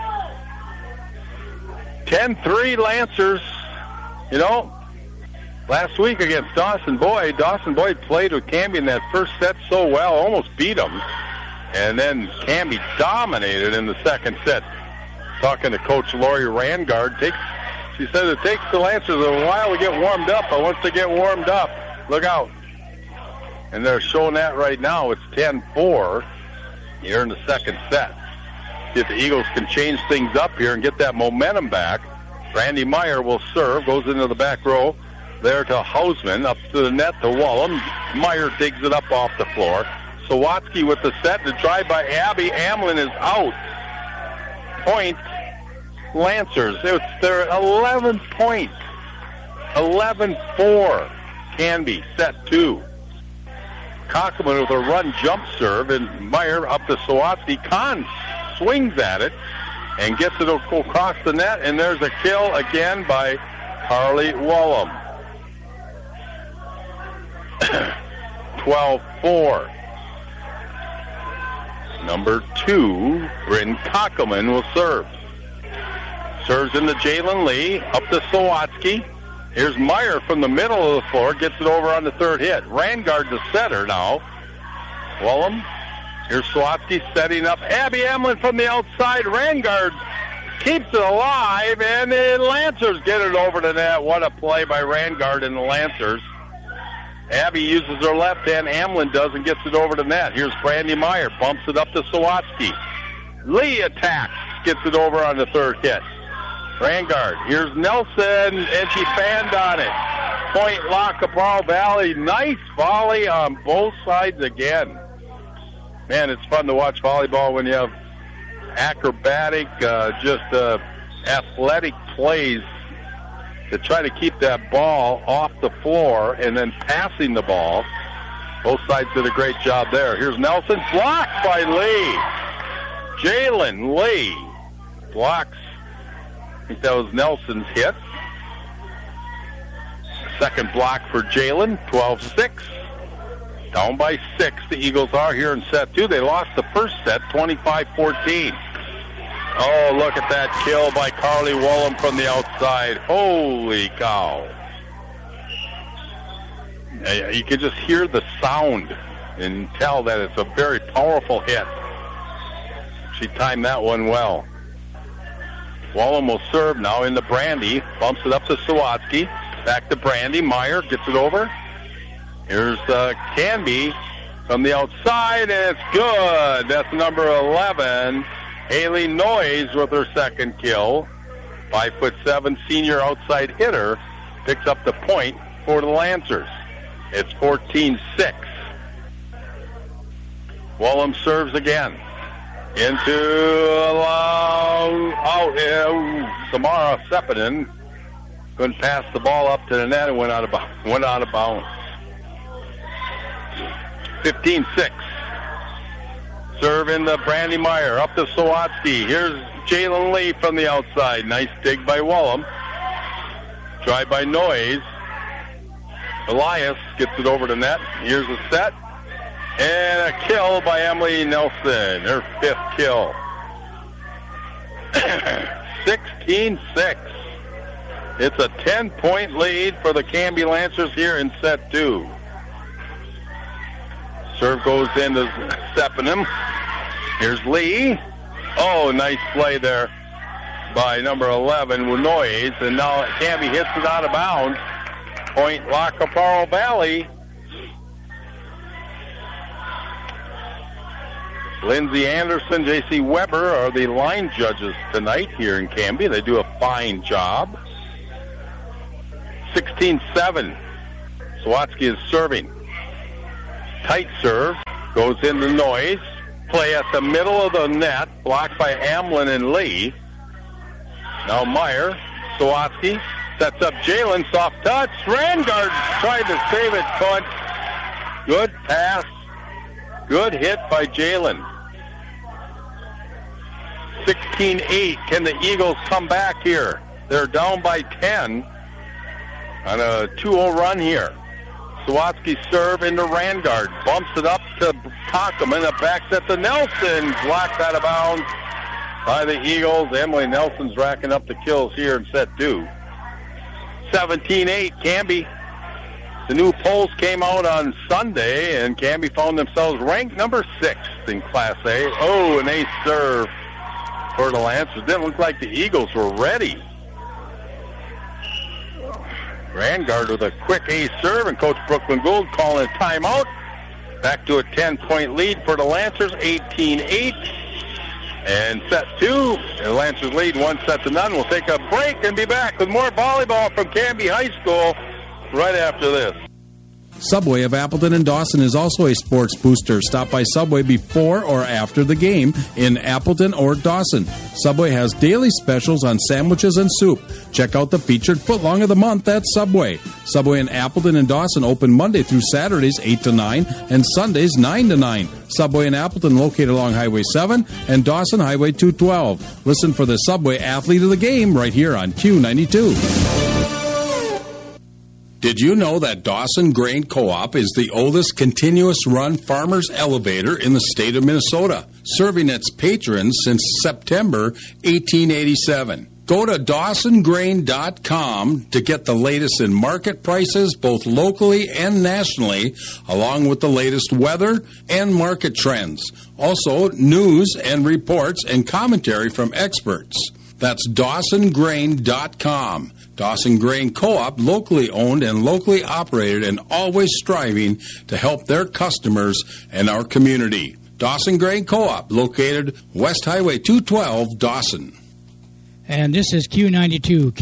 10-3 Lancers. You know, last week against Dawson Boyd played with Canby in that first set so well, almost beat them. And then Canby dominated in the second set. Talking to Coach Lori Rangard, she said it takes the Lancers a while to get warmed up, but once they get warmed up, look out. And they're showing that right now. It's 10-4 here in the second set. See if the Eagles can change things up here and get that momentum back. Brandy Meyer will serve, goes into the back row. There to Hausman, up to the net to Wallum. Meyer digs it up off the floor. Sawatsky with the set, the drive by Abby. Amlin is out. Point Lancers. It's their 11th point. 11-4. Canby, set 2. Cockleman with a run jump serve, and Meyer up to Sawatsky. Kahn swings at it and gets it across the net, and there's a kill again by Carly Wallum. 12-4. Number 2, Bryn Cockleman will serve. Serves into Jalen Lee, up to Sawatsky. Here's Meyer from the middle of the floor, gets it over on the third hit. Rangard the setter now. Wallum. Here's Sawatsky setting up. Abby Emlin from the outside. Rangard keeps it alive, and the Lancers get it over the net. What a play by Rangard and the Lancers. Abby uses her left hand. Amlin does and gets it over the net. Here's Brandy Meyer. Bumps it up to Sawatsky. Lee attacks. Gets it over on the third hit. Rangard. Here's Nelson, and she fanned on it. Point Lacaparo Valley. Nice volley on both sides again. Man, it's fun to watch volleyball when you have acrobatic, athletic plays to try to keep that ball off the floor and then passing the ball. Both sides did a great job there. Here's Nelson, blocked by Lee. Jalen Lee blocks. I think that was Nelson's hit. Second block for Jalen, 12-6. Down by 6, the Eagles are here in set 2. They lost the first set, 25-14. Oh, look at that kill by Carly Wallum from the outside. Holy cow. You can just hear the sound and tell that it's a very powerful hit. She timed that one well. Wallum will serve now into Brandy. Bumps it up to Sawatsky. Back to Brandy. Meyer gets it over. Here's Canby from the outside, and it's good. That's number 11. Haley Noyes with her second kill. 5'7" senior outside hitter picks up the point for the Lancers. It's 14-6. Wallum serves again. Into a long out. Samara Sepinen couldn't pass the ball up to the net and went out of bounds. 15-6. Serve into Brandy Meyer. Up to Sawatsky. Here's Jalen Lee from the outside. Nice dig by Wellham. Try by Noyes. Elias gets it over the net. Here's a set. And a kill by Emily Nelson. Her 5th kill. 16-6. It's a 10-point lead for the Canby Lancers here in set 2. Serve goes into Seppenham. Here's Lee. Oh, nice play there by number 11 with Noyes. And now Canby hits it out of bounds. Point Lac qui Parle Valley. Lindsay Anderson, J.C. Weber are the line judges tonight here in Canby. They do a fine job. 16-7. Sawatsky is serving. Tight serve. Goes into Noyes. Play at the middle of the net. Blocked by Hamlin and Lee. Now Meyer. Sawatsky sets up Jalen. Soft touch. Rangard tried to save it, but good pass. Good hit by Jalen. 16-8. Can the Eagles come back here? They're down by 10 on a 2-0 run here. Sawatsky serve into Rangard. Bumps it up to Conkelman. It backs at the Nelson. Blocked out of bounds by the Eagles. Emily Nelson's racking up the kills here in set 2. 17-8, Canby. The new polls came out on Sunday, and Canby found themselves ranked number 6 in Class A. Oh, an ace serve for the Lancers. Didn't look like the Eagles were ready. Rangard with a quick ace serve, and Coach Brooklyn Gould calling a timeout. Back to a 10-point lead for the Lancers, 18-8. And set 2, the Lancers lead 1-0. We'll take a break and be back with more volleyball from Canby High School right after this. Subway of Appleton and Dawson is also a sports booster. Stop by Subway before or after the game in Appleton or Dawson. Subway has daily specials on sandwiches and soup. Check out the featured footlong of the month at Subway. Subway in Appleton and Dawson open Monday through Saturdays 8 to 9 and Sundays 9 to 9. Subway in Appleton located along Highway 7 and Dawson Highway 212. Listen for the Subway athlete of the game right here on Q92. Did you know that Dawson Grain Co-op is the oldest continuous-run farmers elevator in the state of Minnesota, serving its patrons since September 1887? Go to DawsonGrain.com to get the latest in market prices, both locally and nationally, along with the latest weather and market trends. Also, news and reports and commentary from experts. That's DawsonGrain.com. Dawson Grain Co-op, locally owned and locally operated and always striving to help their customers and our community. Dawson Grain Co-op, located West Highway 212, Dawson. And this is Q92,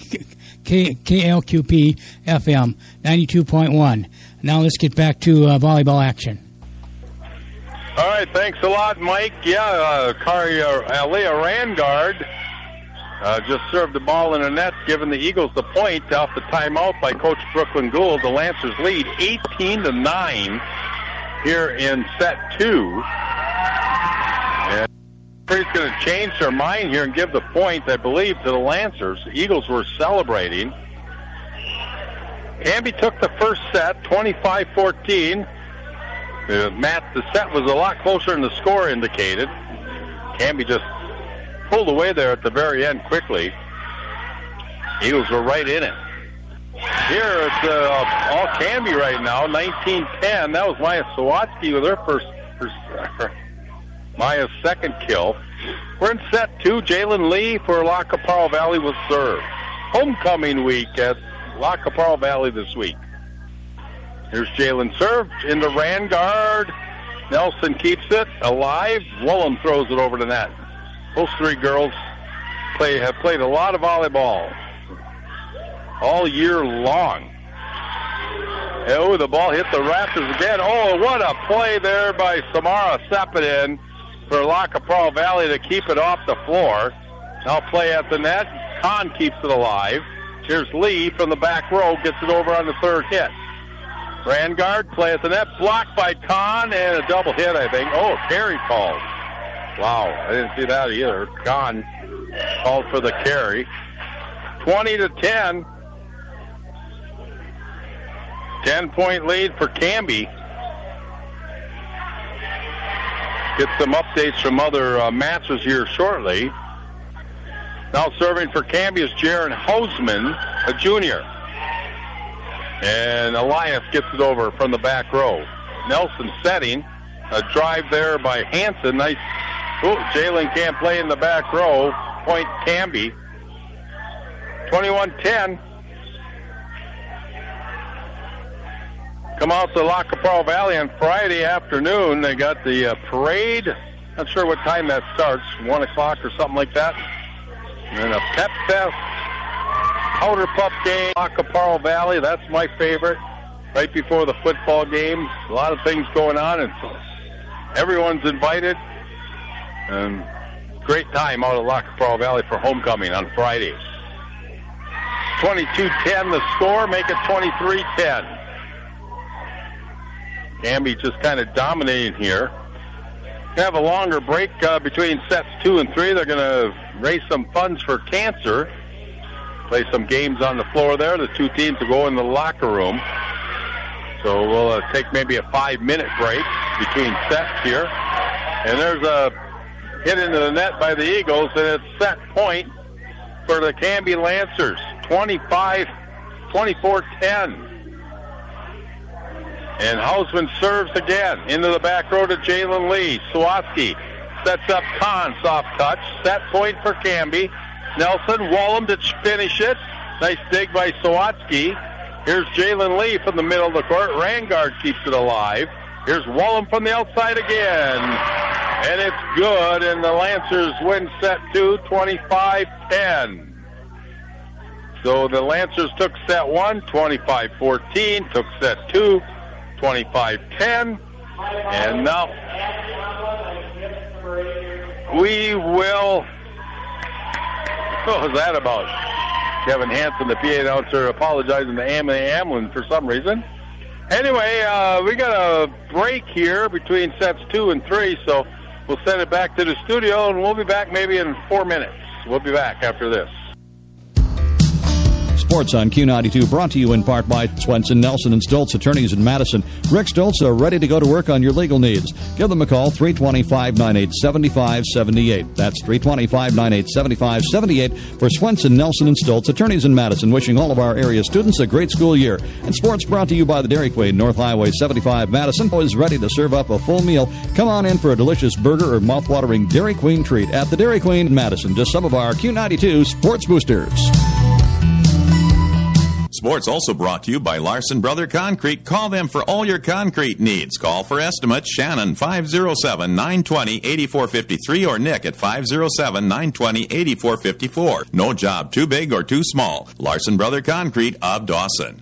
KLQP FM, 92.1. Now let's get back to volleyball action. All right, thanks a lot, Mike. Yeah, Leah Rangard just served the ball in the net, giving the Eagles the point off the timeout by Coach Brooklyn Gould. The Lancers lead 18-9 here in set 2. And he's going to change their mind here and give the point, I believe, to the Lancers. The Eagles were celebrating. Canby took the first set, 25-14. The set was a lot closer than the score indicated. Canby just pulled away there at the very end quickly. Eagles were right in it. Here it's all Canby right now, 19-10. That was Maya Sawatsky with her Maya's second kill. We're in set 2. Jalen Lee for Lac qui Parle Valley will serve. Homecoming week at Lac qui Parle Valley this week. Here's Jalen serve into Rangard. Nelson keeps it alive. Willem throws it over the net. Those three girls have played a lot of volleyball all year long. Oh, the ball hit the rafters again. Oh, what a play there by Samara Sepinen for Lac qui Parle Valley to keep it off the floor. Now play at the net. Kahn keeps it alive. Here's Lee from the back row, gets it over on the third hit. Rangard, play at the net, blocked by Kahn, and a double hit, I think. Oh, carry called. Wow, I didn't see that either. Kahn called for the carry. 20-10. 10-point lead for Canby. Get some updates from other matches here shortly. Now serving for Canby is Jaron Hausman, a junior. And Elias gets it over from the back row. Nelson setting. A drive there by Hanson. Nice. Oh, Jalen can't play in the back row. Point Canby. 21-10. Come out to La Capral Valley on Friday afternoon. They got the parade. Not sure what time that starts. 1 o'clock or something like that. And a pep fest. Powder pup game. La Capral Valley. That's my favorite. Right before the football games. A lot of things going on. And everyone's invited. And great time out of La Capral Valley for homecoming on Friday. 22-10 the score. Make it 23-10. Canby just kind of dominating here. Going to have a longer break between sets 2 and 3. They're going to raise some funds for cancer. Play some games on the floor there. The two teams will go in the locker room. So we'll take maybe a 5-minute break between sets here. And there's a hit into the net by the Eagles, and it's set point for the Canby Lancers. 24-10. And Hausman serves again into the back row to Jalen Lee. Sawatsky sets up Kahn, soft touch. Set point for Canby. Nelson, Wallum to finish it. Nice dig by Sawatsky. Here's Jalen Lee from the middle of the court. Rangard keeps it alive. Here's Wallum from the outside again. And it's good, and the Lancers win set 2, 25-10. So the Lancers took set 1, 25-14. Took set 2, 25-10. And now we will... What was that about? Kevin Hansen, the PA announcer, apologizing to Emily Amlin for some reason. Anyway, we got a break here between sets 2 and 3, so we'll send it back to the studio, and we'll be back maybe in 4 minutes. We'll be back after this. Sports on Q92, brought to you in part by Swenson, Nelson, and Stoltz Attorneys in Madison. Rick Stoltz are ready to go to work on your legal needs. Give them a call, 320-598-7578. That's 320-598-7578 for Swenson, Nelson, and Stoltz Attorneys in Madison. Wishing all of our area students a great school year. And sports brought to you by the Dairy Queen, North Highway 75, Madison. Always ready to serve up a full meal. Come on in for a delicious burger or mouth-watering Dairy Queen treat at the Dairy Queen in Madison. Just some of our Q92 sports boosters. Sports also brought to you by Larson Brother Concrete. Call them for all your concrete needs. Call for estimates. Shannon, 507-920-8453 or Nick at 507-920-8454. No job too big or too small. Larson Brother Concrete of Dawson.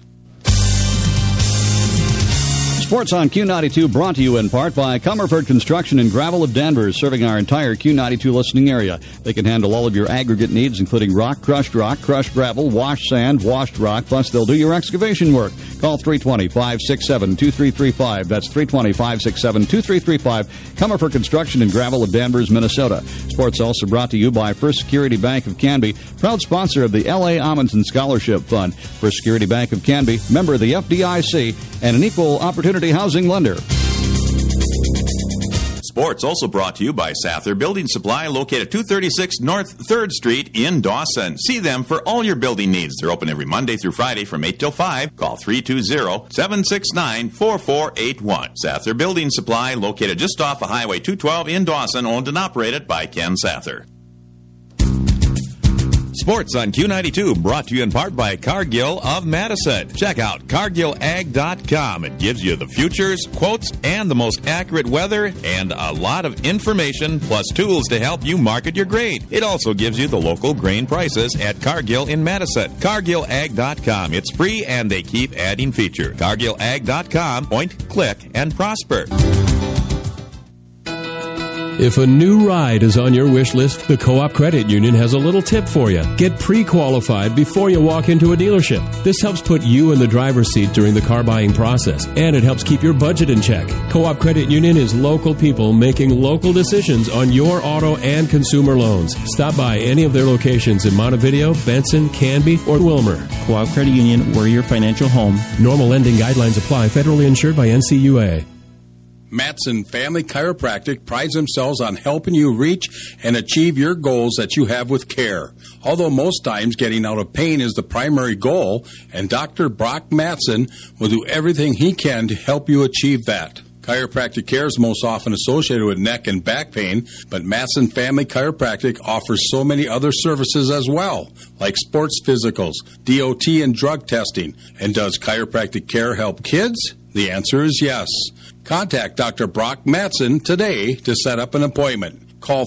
Sports on Q92 brought to you in part by Comerford Construction and Gravel of Denver, serving our entire Q92 listening area. They can handle all of your aggregate needs, including crushed gravel, washed sand, washed rock, plus they'll do your excavation work. Call 320-567-2335. That's 320-567-2335. Comerford Construction and Gravel of Danvers, Minnesota. Sports also brought to you by First Security Bank of Canby, proud sponsor of the L.A. Amundsen Scholarship Fund. First Security Bank of Canby, member of the FDIC, and an equal opportunity housing lender. Sports also brought to you by Sather Building Supply, located 236 North 3rd Street in Dawson. See them for all your building needs. They're open every Monday through Friday from 8 till 5. Call 320-769-4481. Sather Building Supply, located just off of Highway 212 in Dawson, owned and operated by Ken Sather. Sports on Q92, brought to you in part by Cargill of Madison. Check out CargillAg.com. It gives you the futures, quotes, and the most accurate weather, and a lot of information, plus tools to help you market your grain. It also gives you the local grain prices at Cargill in Madison. CargillAg.com. It's free, and they keep adding features. CargillAg.com. Point, click, and prosper. If a new ride is on your wish list, the Co-op Credit Union has a little tip for you. Get pre-qualified before you walk into a dealership. This helps put you in the driver's seat during the car buying process, and it helps keep your budget in check. Co-op Credit Union is local people making local decisions on your auto and consumer loans. Stop by any of their locations in Montevideo, Benson, Canby, or Wilmer. Co-op Credit Union, we're your financial home. Normal lending guidelines apply. Federally insured by NCUA. Matson Family Chiropractic prides themselves on helping you reach and achieve your goals that you have with care. Although most times getting out of pain is the primary goal, and Dr. Brock Matson will do everything he can to help you achieve that. Chiropractic care is most often associated with neck and back pain, but Matson Family Chiropractic offers so many other services as well, like sports physicals, DOT, and drug testing. And does chiropractic care help kids? The answer is yes. Contact Dr. Brock Matson today to set up an appointment. Call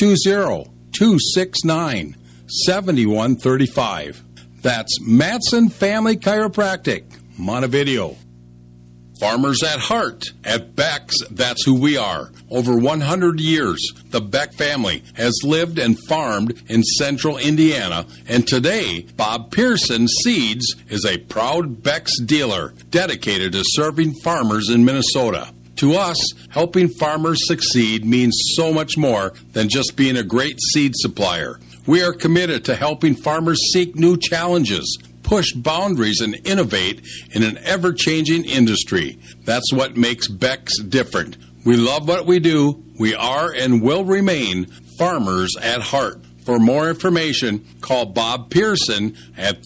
320-269-7135. That's Matson Family Chiropractic, Montevideo. Farmers at heart. At Beck's, that's who we are. Over 100 years, the Beck family has lived and farmed in central Indiana, and today, Bob Pearson Seeds is a proud Beck's dealer dedicated to serving farmers in Minnesota. To us, helping farmers succeed means so much more than just being a great seed supplier. We are committed to helping farmers seek new challenges, push boundaries, and innovate in an ever-changing industry. That's what makes Beck's different. We love what we do. We are and will remain farmers at heart. For more information, call Bob Pearson at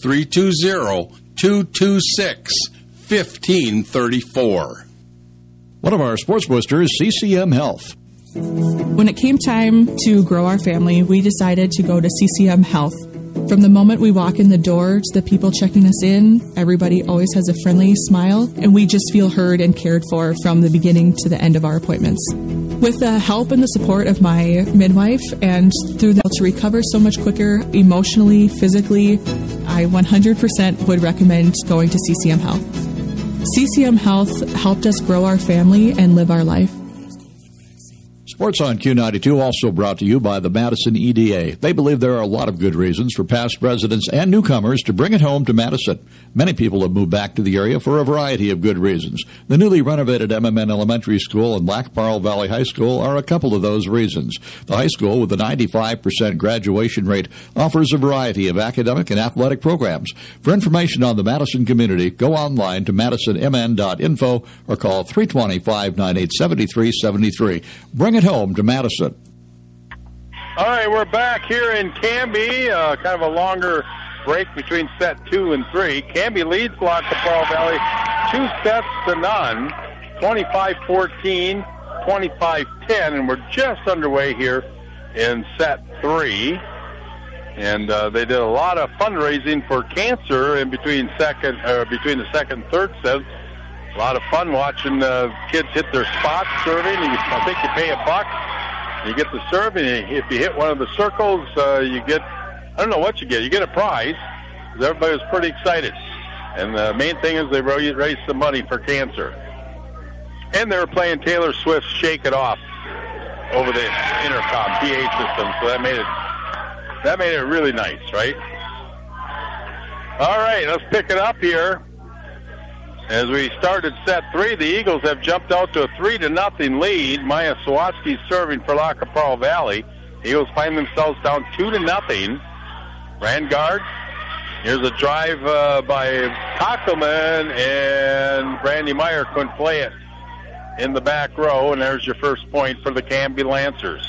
320-226-1534. One of our sports boosters, CCM Health. When it came time to grow our family, we decided to go to CCM Health. From the moment we walk in the door to the people checking us in, everybody always has a friendly smile, and we just feel heard and cared for from the beginning to the end of our appointments. With the help and the support of my midwife and through that to recover so much quicker emotionally, physically, I 100% would recommend going to CCM Health. CCM Health helped us grow our family and live our life. Sports on Q92 also brought to you by the Madison EDA. They believe there are a lot of good reasons for past residents and newcomers to bring it home to Madison. Many people have moved back to the area for a variety of good reasons. The newly renovated MMN Elementary School and Lac Parle Valley High School are a couple of those reasons. The high school, with a 95% graduation rate, offers a variety of academic and athletic programs. For information on the Madison community, go online to madisonmn.info or call 320-598-7373. Bring it home to Madison. All right, we're back here in Canby. Kind of a longer break between set 2 and 3. Canby leads Lac Parle Valley 2-0, 25-14, 25-10, and we're just underway here in set 3. And they did a lot of fundraising for cancer in between the second and third sets. A lot of fun watching kids hit their spots serving. I think you pay $1. You get the serve, and if you hit one of the circles, you get, I don't know what you get. You get a prize. Everybody was pretty excited. And the main thing is they raised some money for cancer. And they were playing Taylor Swift's Shake It Off over the intercom PA system, so that made it really nice, right? All right, let's pick it up here. As we started set 3, the Eagles have jumped out to a 3-0 lead. Maya Sawatsky serving for Lac Parle Valley. The Eagles find themselves down 2-0. Rangard. Here's a drive by Kockelman, and Brandy Meyer couldn't play it in the back row, and there's your first point for the Canby Lancers.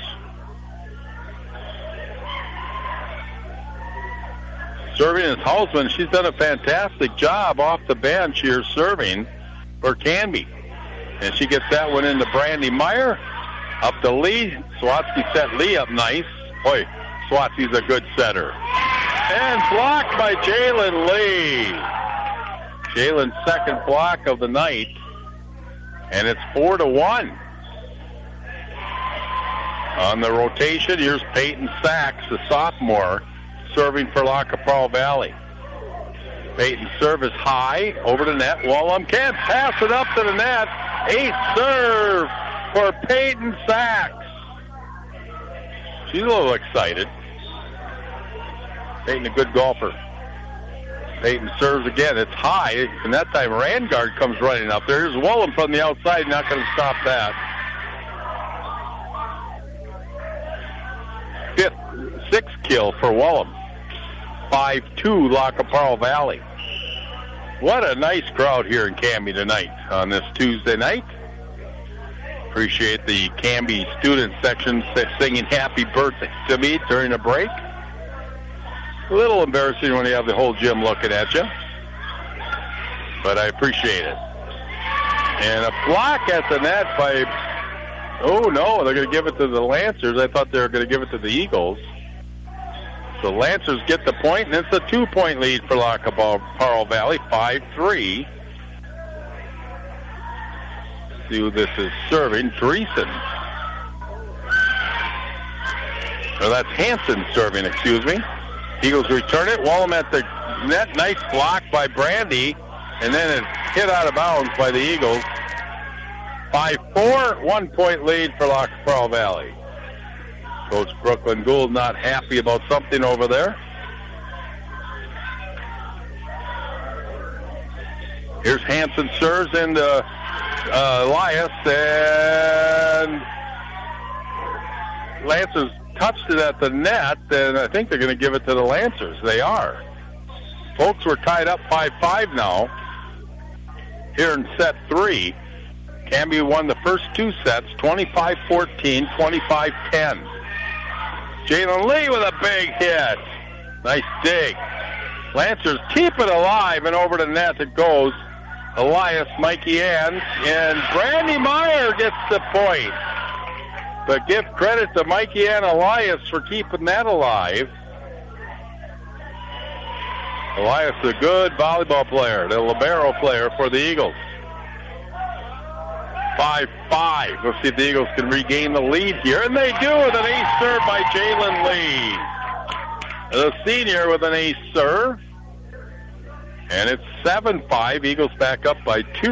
Serving is Hausman. She's done a fantastic job off the bench here serving for Canby. And she gets that one into Brandy Meyer. Up to Lee. Sawatsky set Lee up nice. Boy, Swatsy's a good setter. And blocked by Jalen Lee. Jalen's second block of the night. And it's 4-1. On the rotation, here's Peyton Sachs, the sophomore, serving for Lac Parle Valley. Peyton's serve is high, over the net. Wallum can't pass it up to the net. Ace serve for Peyton Sachs. She's a little excited. Peyton, a good golfer. Peyton serves again. It's high, and that time Rangard comes running up there. Here's Wallum from the outside, not going to stop that. Sixth kill for Wallum. 5-2 Lacaparo Valley. What a nice crowd here in Canby tonight on this Tuesday night. Appreciate the Canby student section singing happy birthday to me during the break. A little embarrassing when you have the whole gym looking at you, but I appreciate it. And a block at the net by, oh no, they're going to give it to the Lancers. I thought they were going to give it to the Eagles. The Lancers get the point, and it's a 2-point lead for Lacaparo Valley, 5-3. See who this is serving. Dreesen. Or that's Hansen serving, excuse me. Eagles return it. Wallum at the net. Nice block by Brandy, and then it's hit out of bounds by the Eagles. 5-4, 1-point lead for Lacaparo Valley. Coach Brooklyn Gould not happy about something over there. Here's Hansen serves into Elias, and Lancers touched it at the net, and I think they're going to give it to the Lancers. They are. Folks, we're tied up 5-5 now here in set 3. Canby won the first 2 sets, 25-14, 25-10. Jalen Lee with a big hit. Nice dig. Lancers keep it alive, and over the net it goes. Elias, Mikey Ann, and Brandy Meyer gets the point. But give credit to Mikey Ann Elias for keeping that alive. Elias, a good volleyball player, the libero player for the Eagles. 5-5. We'll see if the Eagles can regain the lead here, and they do with an ace serve by Jalen Lee. The senior with an ace serve. And it's 7-5. Eagles back up by 2.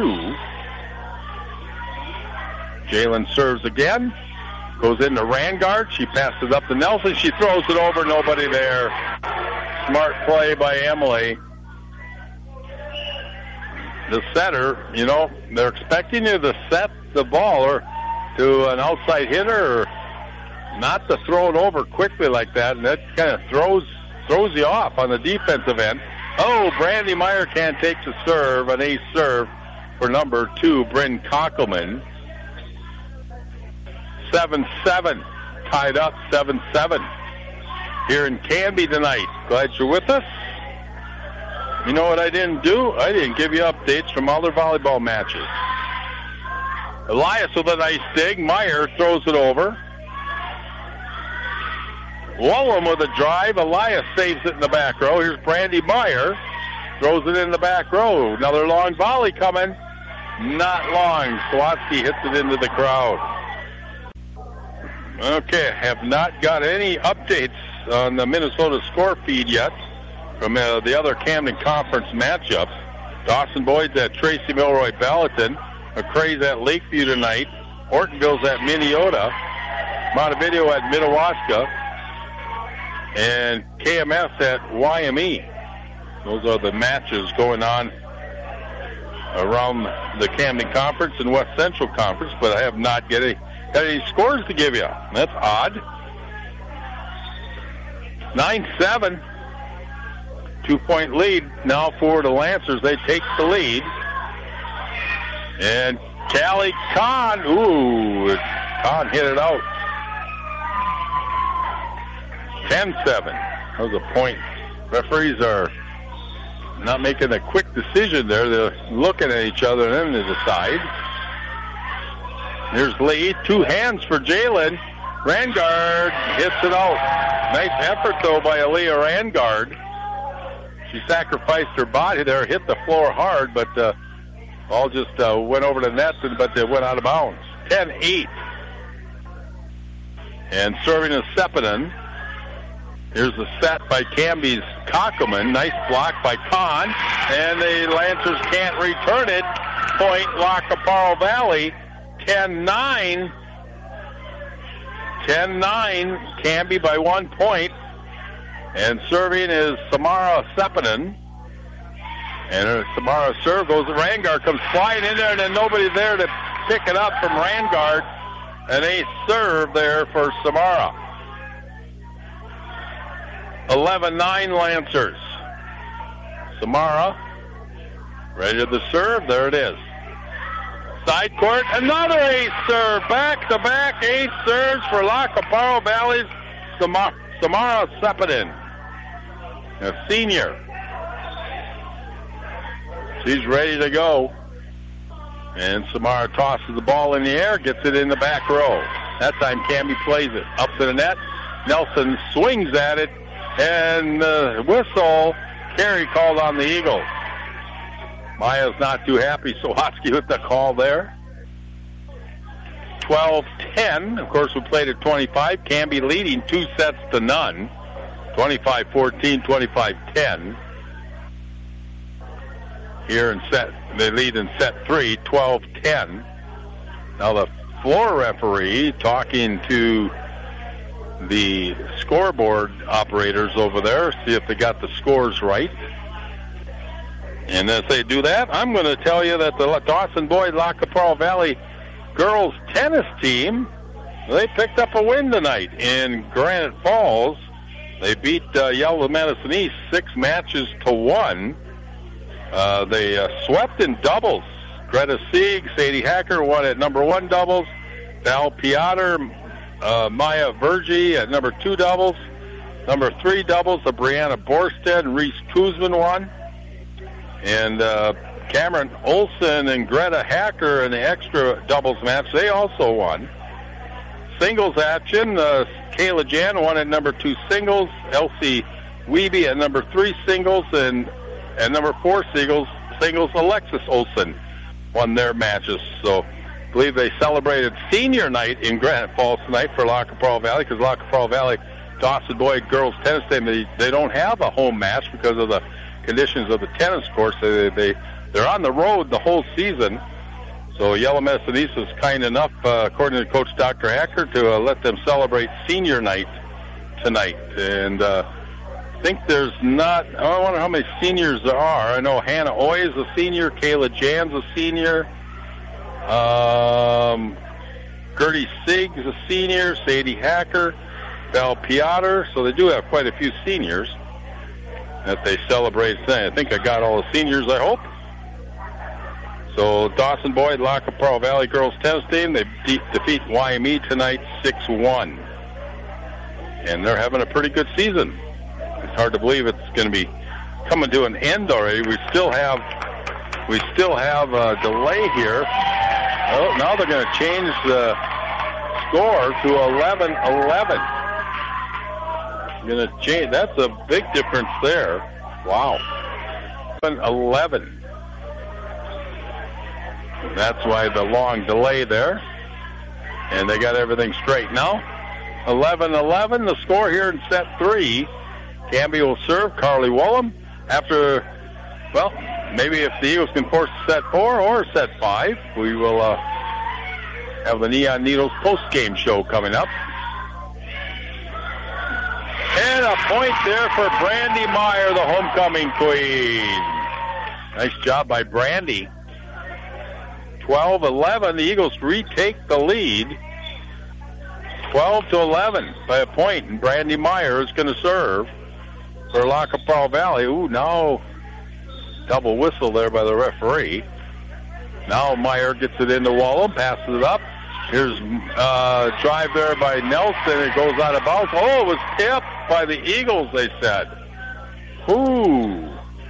Jalen serves again. Goes into Rangard. She passes up to Nelson. She throws it over. Nobody there. Smart play by Emily. The setter, you know, they're expecting you to set the ball or to an outside hitter or not to throw it over quickly like that, and that kind of throws you off on the defensive end. Oh, Brandy Meyer can't take the serve, an ace serve for number 2, Bryn Kockelman. 7-7, tied up 7-7 here in Canby tonight. Glad you're with us. You know what I didn't do? I didn't give you updates from other volleyball matches. Elias with a nice dig. Meyer throws it over. Wallum with a drive. Elias saves it in the back row. Here's Brandy Meyer. Throws it in the back row. Another long volley coming. Not long. Swatsky hits it into the crowd. Okay, have not got any updates on the Minnesota score feed yet from the other Camden Conference matchups. Dawson Boyd's at Tracy Milroy Ballatin. McCrae's at Lakeview tonight. Ortonville's at Minneota. Montevideo at Madawaska. And KMS at YME. Those are the matches going on around the Camden Conference and West Central Conference, but I have not got any scores to give you. That's odd. 9-7. 2-point lead now for the Lancers. They take the lead. And Callie Kahn, Kahn hit it out. 10-7. That was a point. Referees are not making a quick decision there. They're looking at each other and then they decide. Here's Lee. 2 hands for Jalen. Rangard hits it out. Nice effort, though, by Aaliyah Rangard. She sacrificed her body there, hit the floor hard, but all just went over the net, but they went out of bounds. 10-8. And serving is Sepinen. Here's the set by Canby's Kockelman. Nice block by Kahn. And the Lancers can't return it. Point Lacaparo Valley. 10-9. 10-9, Canby by 1 point. And serving is Samara Sepinen. And Samara's serve goes to Rangard, comes flying in there, and then nobody there to pick it up from Rangard. An ace serve there for Samara. 11-9 Lancers. Samara ready to the serve. There it is. Side court, another ace serve. Back-to-back ace serves for La Caparo Valley's Samara Sepinen, a senior. She's ready to go. And Samara tosses the ball in the air, gets it in the back row. That time Canby plays it up to the net. Nelson swings at it, and whistle, carry called on the Eagles. Maya's not too happy, Sawatsky with the call there. 12-10. Of course, we played at 25. Canby leading 2 sets to none. 25-14, 25-10. Here in they lead in set 3, 12-10. Now the floor referee talking to the scoreboard operators over there, see if they got the scores right. And as they do that, I'm going to tell you that the Dawson Boyd La Caparo Valley girls tennis team, they picked up a win tonight in Granite Falls. They beat Yellow Medicine East 6-1. They swept in doubles. Greta Sieg, Sadie Hacker won at number 1 doubles. Val Piotr, Maya Vergi at number 2 doubles. Number 3 doubles, Brianna Borstead and Reese Kuzman won. And Cameron Olson and Greta Hacker in the extra doubles match, they also won. Singles action, Kayla Jan won at number 2 singles. Elsie Wiebe at number 3 singles. And at number 4 singles, Alexis Olson won their matches. So I believe they celebrated senior night in Granite Falls tonight for La Caparo Valley, because La Caparo Valley Dawson Boyd girls tennis team, they don't have a home match because of the conditions of the tennis course. They're on the road the whole season. So Yellow Medicine East was kind enough, according to Coach Dr. Hacker, to let them celebrate senior night tonight. And I think there's not, I wonder how many seniors there are. I know Hannah Oy is a senior, Kayla Jan's a senior, Gertie Sieg is a senior, Sadie Hacker, Val Piotr. So they do have quite a few seniors that they celebrate today. I think I got all the seniors, I hope. So Dawson Boyd, La Caparo Valley girls tennis team, they defeat YME tonight 6-1. And they're having a pretty good season. It's hard to believe it's going to be coming to an end already. We still have a delay here. Oh, now they're going to change the score to 11-11. Going to change. That's a big difference there. Wow. 11. That's why the long delay there. And they got everything straight now. 11-11, the score here in set 3. Canby will serve. Carly Wollum. After, well, maybe if the Eagles can force set 4 or set 5, we will have the Neon Needles post-game show coming up. And a point there for Brandy Meyer, the homecoming queen. Nice job by Brandy. 12-11, the Eagles retake the lead. 12-11 by a point, and Brandy Meyer is going to serve for La Caparo Valley. Ooh, now double whistle there by the referee. Now Meyer gets it into Wallum, passes it up. Here's drive there by Nelson. It goes out of bounds. Oh, it was tipped by the Eagles, they said. Ooh.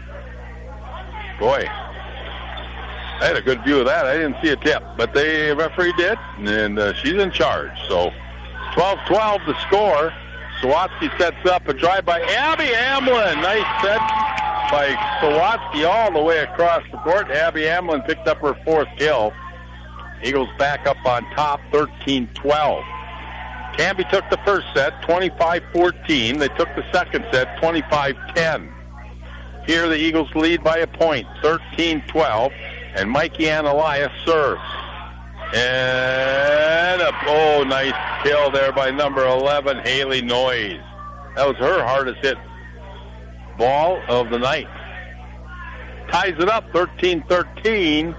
Boy. I had a good view of that. I didn't see a tip, but the referee did, and she's in charge. So 12-12 the score. Sawatsky sets up a drive by Abby Amlin. Nice set by Sawatsky all the way across the court. Abby Amlin picked up her 4th kill. Eagles back up on top, 13-12. Canby took the first set, 25-14. They took the second set, 25-10. Here the Eagles lead by a point, 13-12. And Mikey Ann Elias serves. And Oh, nice kill there by number 11, Haley Noyes. That was her hardest hit ball of the night. Ties it up 13-13.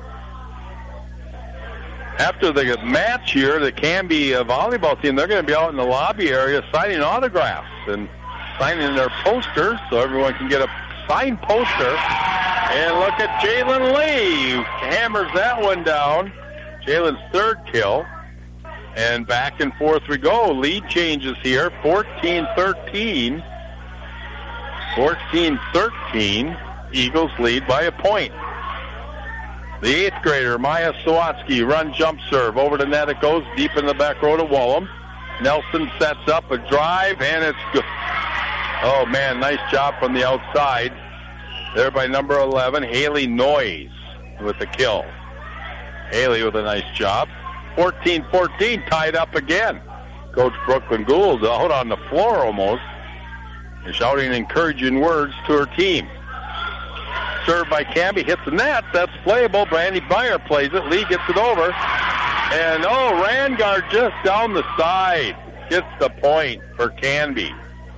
After the match here, the Canby volleyball team, they're going to be out in the lobby area signing autographs and signing their posters so everyone can get a signed poster. And look at Jalen Lee, who hammers that one down. Jalen's third kill. And back and forth we go. Lead changes here, 14-13. 14-13. Eagles lead by a point. The 8th grader, Maya Sawatsky, run jump serve. Over the net it goes, deep in the back row to Wallum. Nelson sets up a drive, and it's good. Oh, man, nice job from the outside. There by number 11, Haley Noyes with the kill. Haley with a nice job. 14-14, tied up again. Coach Brooklyn Gould out on the floor almost, and shouting encouraging words to her team. Served by Canby, hits the net. That's playable. Brandy Meyer plays it. Lee gets it over. And, Rangard just down the side gets the point for Canby.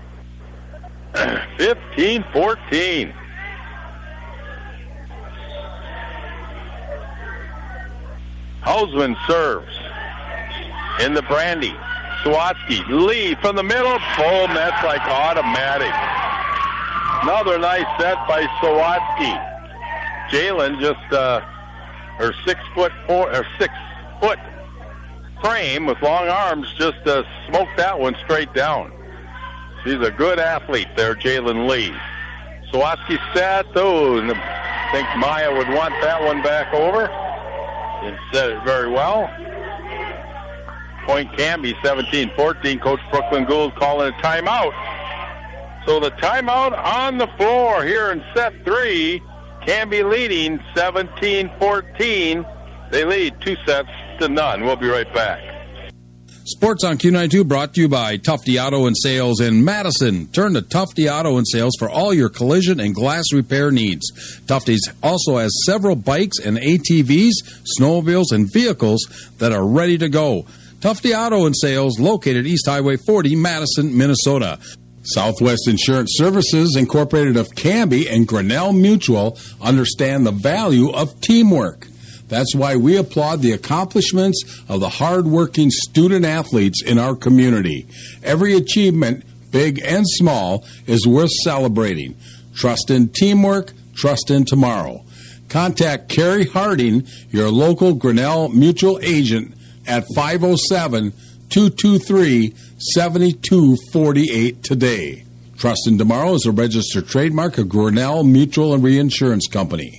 15-14. Hausman serves in the Brandy. Sawatsky, Lee from the middle. Boom, that's like automatic. Another nice set by Sawatsky. Jalen just her 6 foot frame with long arms just smoked that one straight down. She's a good athlete there, Jalen Lee. Sawatsky set. Oh, and I think Maya would want that one back over. And said it very well. Point Canby, 17-14. Coach Brooklyn Gould calling a timeout. So the timeout on the floor here in set 3. Canby leading 17-14. They lead 2-0. We'll be right back. Sports on Q92 brought to you by Tufty Auto and Sales in Madison. Turn to Tufty Auto and Sales for all your collision and glass repair needs. Tufty's also has several bikes and ATVs, snowmobiles, and vehicles that are ready to go. Tufty Auto and Sales, located East Highway 40, Madison, Minnesota. Southwest Insurance Services, Incorporated of Canby and Grinnell Mutual, understand the value of teamwork. That's why we applaud the accomplishments of the hard-working student-athletes in our community. Every achievement, big and small, is worth celebrating. Trust in teamwork, trust in tomorrow. Contact Carrie Harding, your local Grinnell Mutual agent, at 507-223-7248 today. Trust in Tomorrow is a registered trademark of Grinnell Mutual and Reinsurance Company.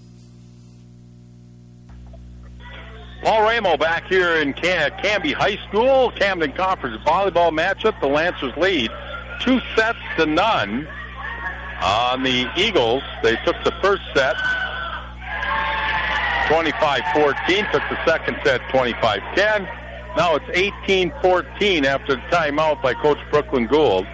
Paul Ramo back here in Canby High School. Camden Conference volleyball matchup. The Lancers lead 2-0 on the Eagles. They took the first set 25-14. Took the second set 25-10. Now it's 18-14 after the timeout by Coach Brooklyn Gould.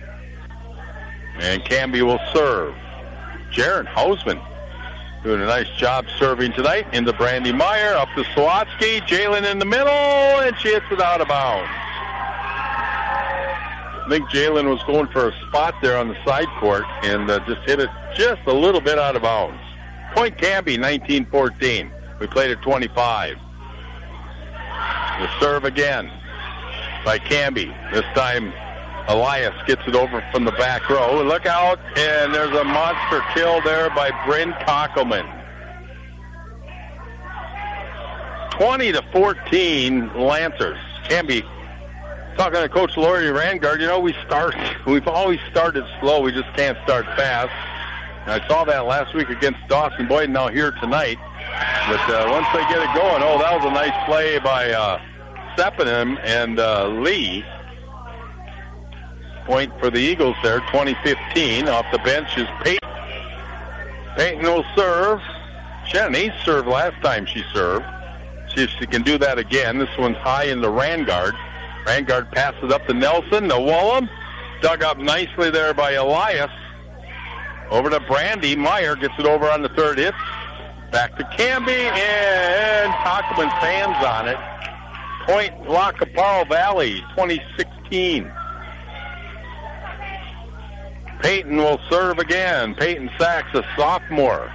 And Canby will serve. Jaron Hausman doing a nice job serving tonight into Brandy Meyer. Up to Sawatsky. Jalen in the middle, and she hits it out of bounds. I think Jalen was going for a spot there on the side court and just hit it just a little bit out of bounds. Point Canby, 19-14. We played at 25. The serve again by Canby. This time Elias gets it over from the back row. Look out, and there's a monster kill there by Bryn Kockelman. 20-14 Lancers. Canby talking to Coach Lori Rangard. You know, we've always started slow. We just can't start fast. And I saw that last week against Dawson Boyd, now here tonight. But once they get it going, that was a nice play by Seppenham and Lee. Point for the Eagles there, 20-15. Off the bench is Peyton. Peyton will serve. She had an ace serve last time she served. See if she can do that again. This one's high into Rangard. Rangard passes up to Nelson. To Wallum. Dug up nicely there by Elias. Over to Brandy. Meyer gets it over on the third hit. Back to Canby, and Kockelman's hands on it. Point La Caparo Valley, 2016. Peyton will serve again. Peyton Sachs, a sophomore.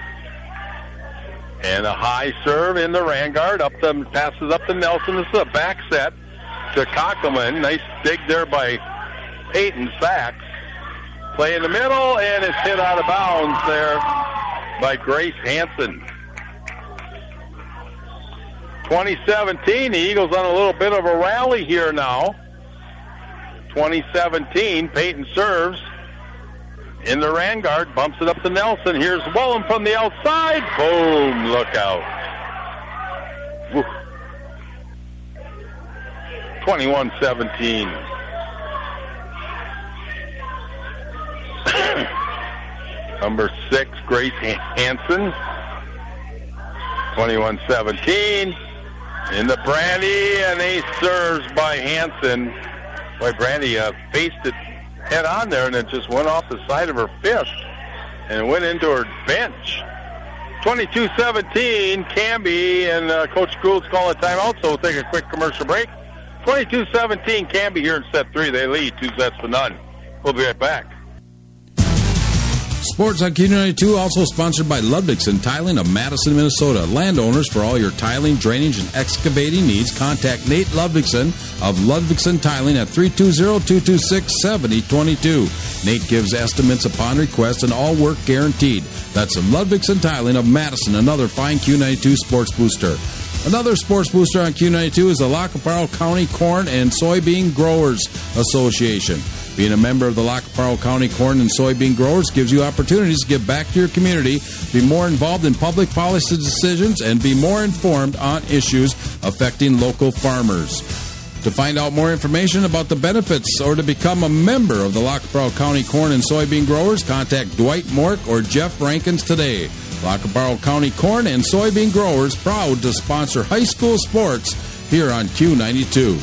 And a high serve in the Rangard. Passes up to Nelson. This is a back set to Kockelman. Nice dig there by Peyton Sachs. Play in the middle, and it's hit out of bounds there by Grace Hansen. 2017, the Eagles on a little bit of a rally here now. 2017, Peyton serves in the Rangard, bumps it up to Nelson. Here's Willem from the outside. Boom, look out. 21-17. Number 6, Grace Hansen. 21-17. In the Brandy, and a serves by Hansen. Boy, Brandy faced it head on there, and it just went off the side of her fist and went into her bench. 22-17, Canby, and Coach Gould's calling a timeout, so we'll take a quick commercial break. 22-17, Canby here in set 3. They lead 2-0. We'll be right back. Sports on Q92 also sponsored by Ludvigsen Tiling of Madison, Minnesota. Landowners, for all your tiling, drainage, and excavating needs, contact Nate Ludvigsen of Ludvigsen Tiling at 320-226-7022. Nate gives estimates upon request and all work guaranteed. That's Ludvigsen Tiling of Madison, another fine Q92 sports booster. Another sports booster on Q92 is the La Caparo County Corn and Soybean Growers Association. Being a member of the La Caparo County Corn and Soybean Growers gives you opportunities to give back to your community, be more involved in public policy decisions, and be more informed on issues affecting local farmers. To find out more information about the benefits or to become a member of the La Caparo County Corn and Soybean Growers, contact Dwight Mork or Jeff Rankins today. La Caparo County Corn and Soybean Growers, proud to sponsor high school sports here on Q92.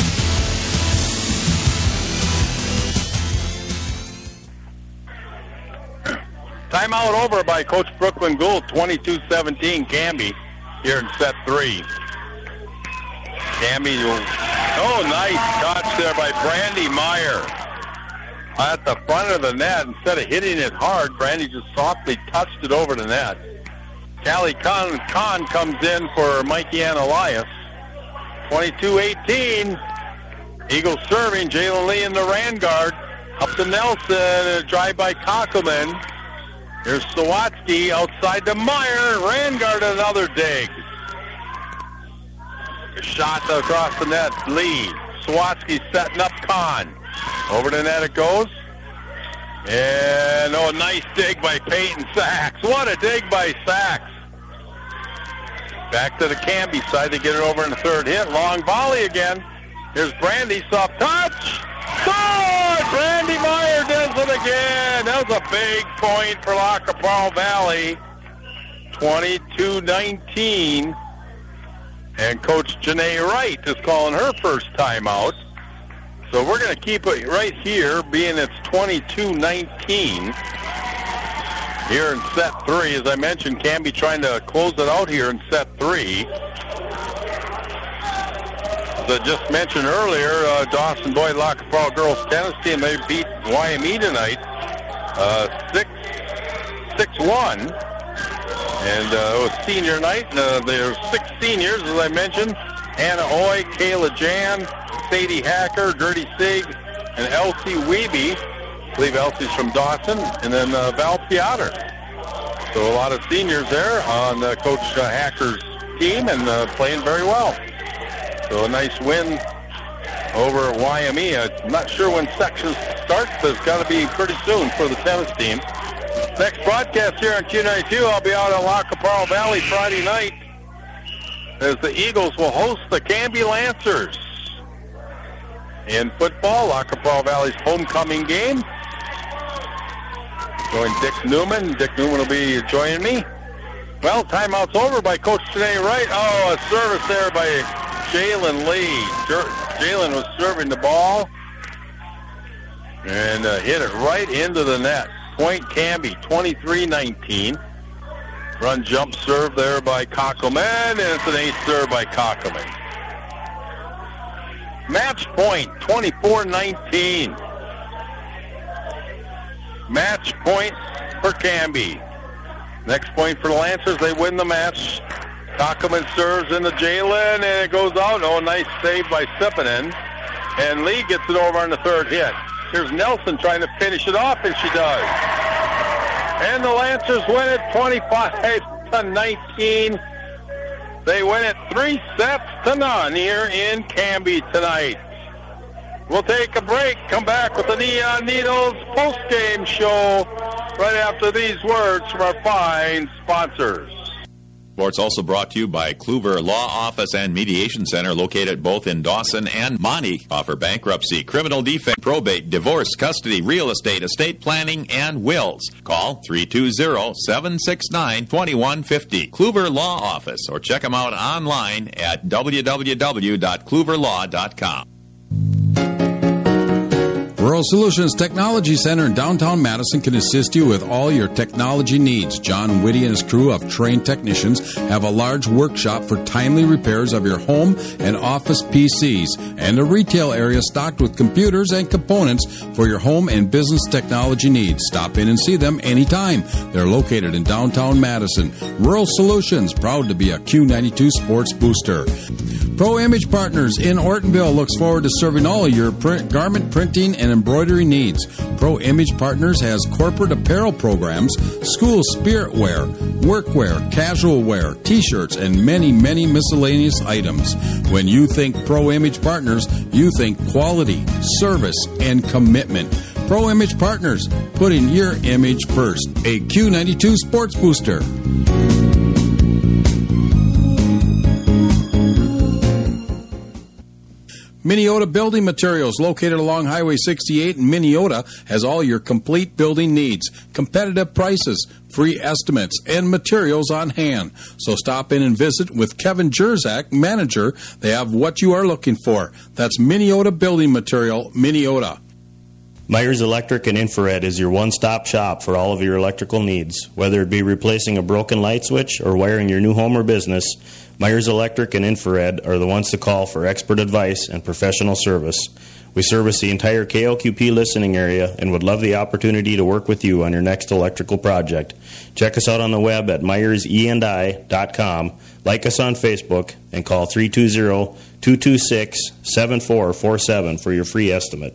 Timeout over by Coach Brooklyn Gould, 22-17, Canby here in set 3. Canby, nice touch there by Brandy Meyer. At the front of the net, instead of hitting it hard, Brandy just softly touched it over the net. Callie Kahn comes in for Mikey Ann Elias. 22-18, Eagles serving, Jalen Lee in the Rangard. Up to Nelson, a drive by Kockelman. Here's Sawatsky outside to Meyer. Rangard another dig. A shot across the net. Lee. Sawatsky setting up Kahn. Over the net it goes. And, nice dig by Peyton Sachs. What a dig by Sachs. Back to the Canby side to get it over in the third hit. Long volley again. Here's Brandy. Soft touch. Score! Brandy Meyer does it again. That was a big point for La Caparo Valley. 22-19. And Coach Janae Wright is calling her first timeout. So we're going to keep it right here, being it's 22-19. Here in set 3, as I mentioned, Canby trying to close it out here in set 3. As I just mentioned earlier, Dawson Boyd La Caparo girls tennis team, they beat YME tonight 6-1. And it was senior night. There were 6 seniors, as I mentioned. Hannah Oy, Kayla Jan, Sadie Hacker, Gertie Sig, and Elsie Wiebe. I believe Elsie's from Dawson. And then Val Piotr. So a lot of seniors there on Coach Hacker's team and playing very well. So a nice win over at YME. I'm not sure when sections start, but it's got to be pretty soon for the tennis team. Next broadcast here on Q92, I'll be out at La Caparo Valley Friday night as the Eagles will host the Canby Lancers. In football, La Caparo Valley's homecoming game. Join Dick Newman. Dick Newman will be joining me. Well, timeout's over by Coach Janae Wright. A service there by Jalen Lee. Jalen was serving the ball and hit it right into the net. Point Canby, 23-19. Run jump serve there by Kockelman, and it's an ace serve by Kockelman. Match point, 24-19. Match point for Canby. Next point for the Lancers. They win the match. Cockelman serves into Jalen, and it goes out. Oh, nice save by Sippinen. And Lee gets it over on the third hit. Here's Nelson trying to finish it off, and she does. And the Lancers win it 25-19. They win it 3-0 here in Canby tonight. We'll take a break, come back with the Neon Needles post-game show right after these words from our fine sponsors. Sports also brought to you by Kluver Law Office and Mediation Center, located both in Dawson and Monty. Offer bankruptcy, criminal defense, probate, divorce, custody, real estate, estate planning, and wills. Call 320-769-2150. Kluver Law Office, or check them out online at www.kluverlaw.com. Rural Solutions Technology Center in downtown Madison can assist you with all your technology needs. John Whitty and his crew of trained technicians have a large workshop for timely repairs of your home and office PCs, and a retail area stocked with computers and components for your home and business technology needs. Stop in and see them anytime. They're located in downtown Madison. Rural Solutions, proud to be a Q92 sports booster. Pro Image Partners in Ortonville looks forward to serving all of your garment printing and embroidery needs. Pro Image Partners has corporate apparel programs, school spirit wear, workwear, casual wear, t-shirts, and many, many miscellaneous items. When you think Pro Image Partners, you think quality, service, and commitment. Pro Image Partners, putting your image first. A Q92 sports booster. Minneota Building Materials, located along Highway 68 in Minneota, has all your complete building needs, competitive prices, free estimates, and materials on hand. So stop in and visit with Kevin Jerzak, manager. They have what you are looking for. That's Minneota Building Material, Minneota. Myers Electric and Infrared is your one-stop shop for all of your electrical needs. Whether it be replacing a broken light switch or wiring your new home or business, Myers Electric and Infrared are the ones to call for expert advice and professional service. We service the entire KLQP listening area and would love the opportunity to work with you on your next electrical project. Check us out on the web at myersendi.com, like us on Facebook, and call 320-226-7447 for your free estimate.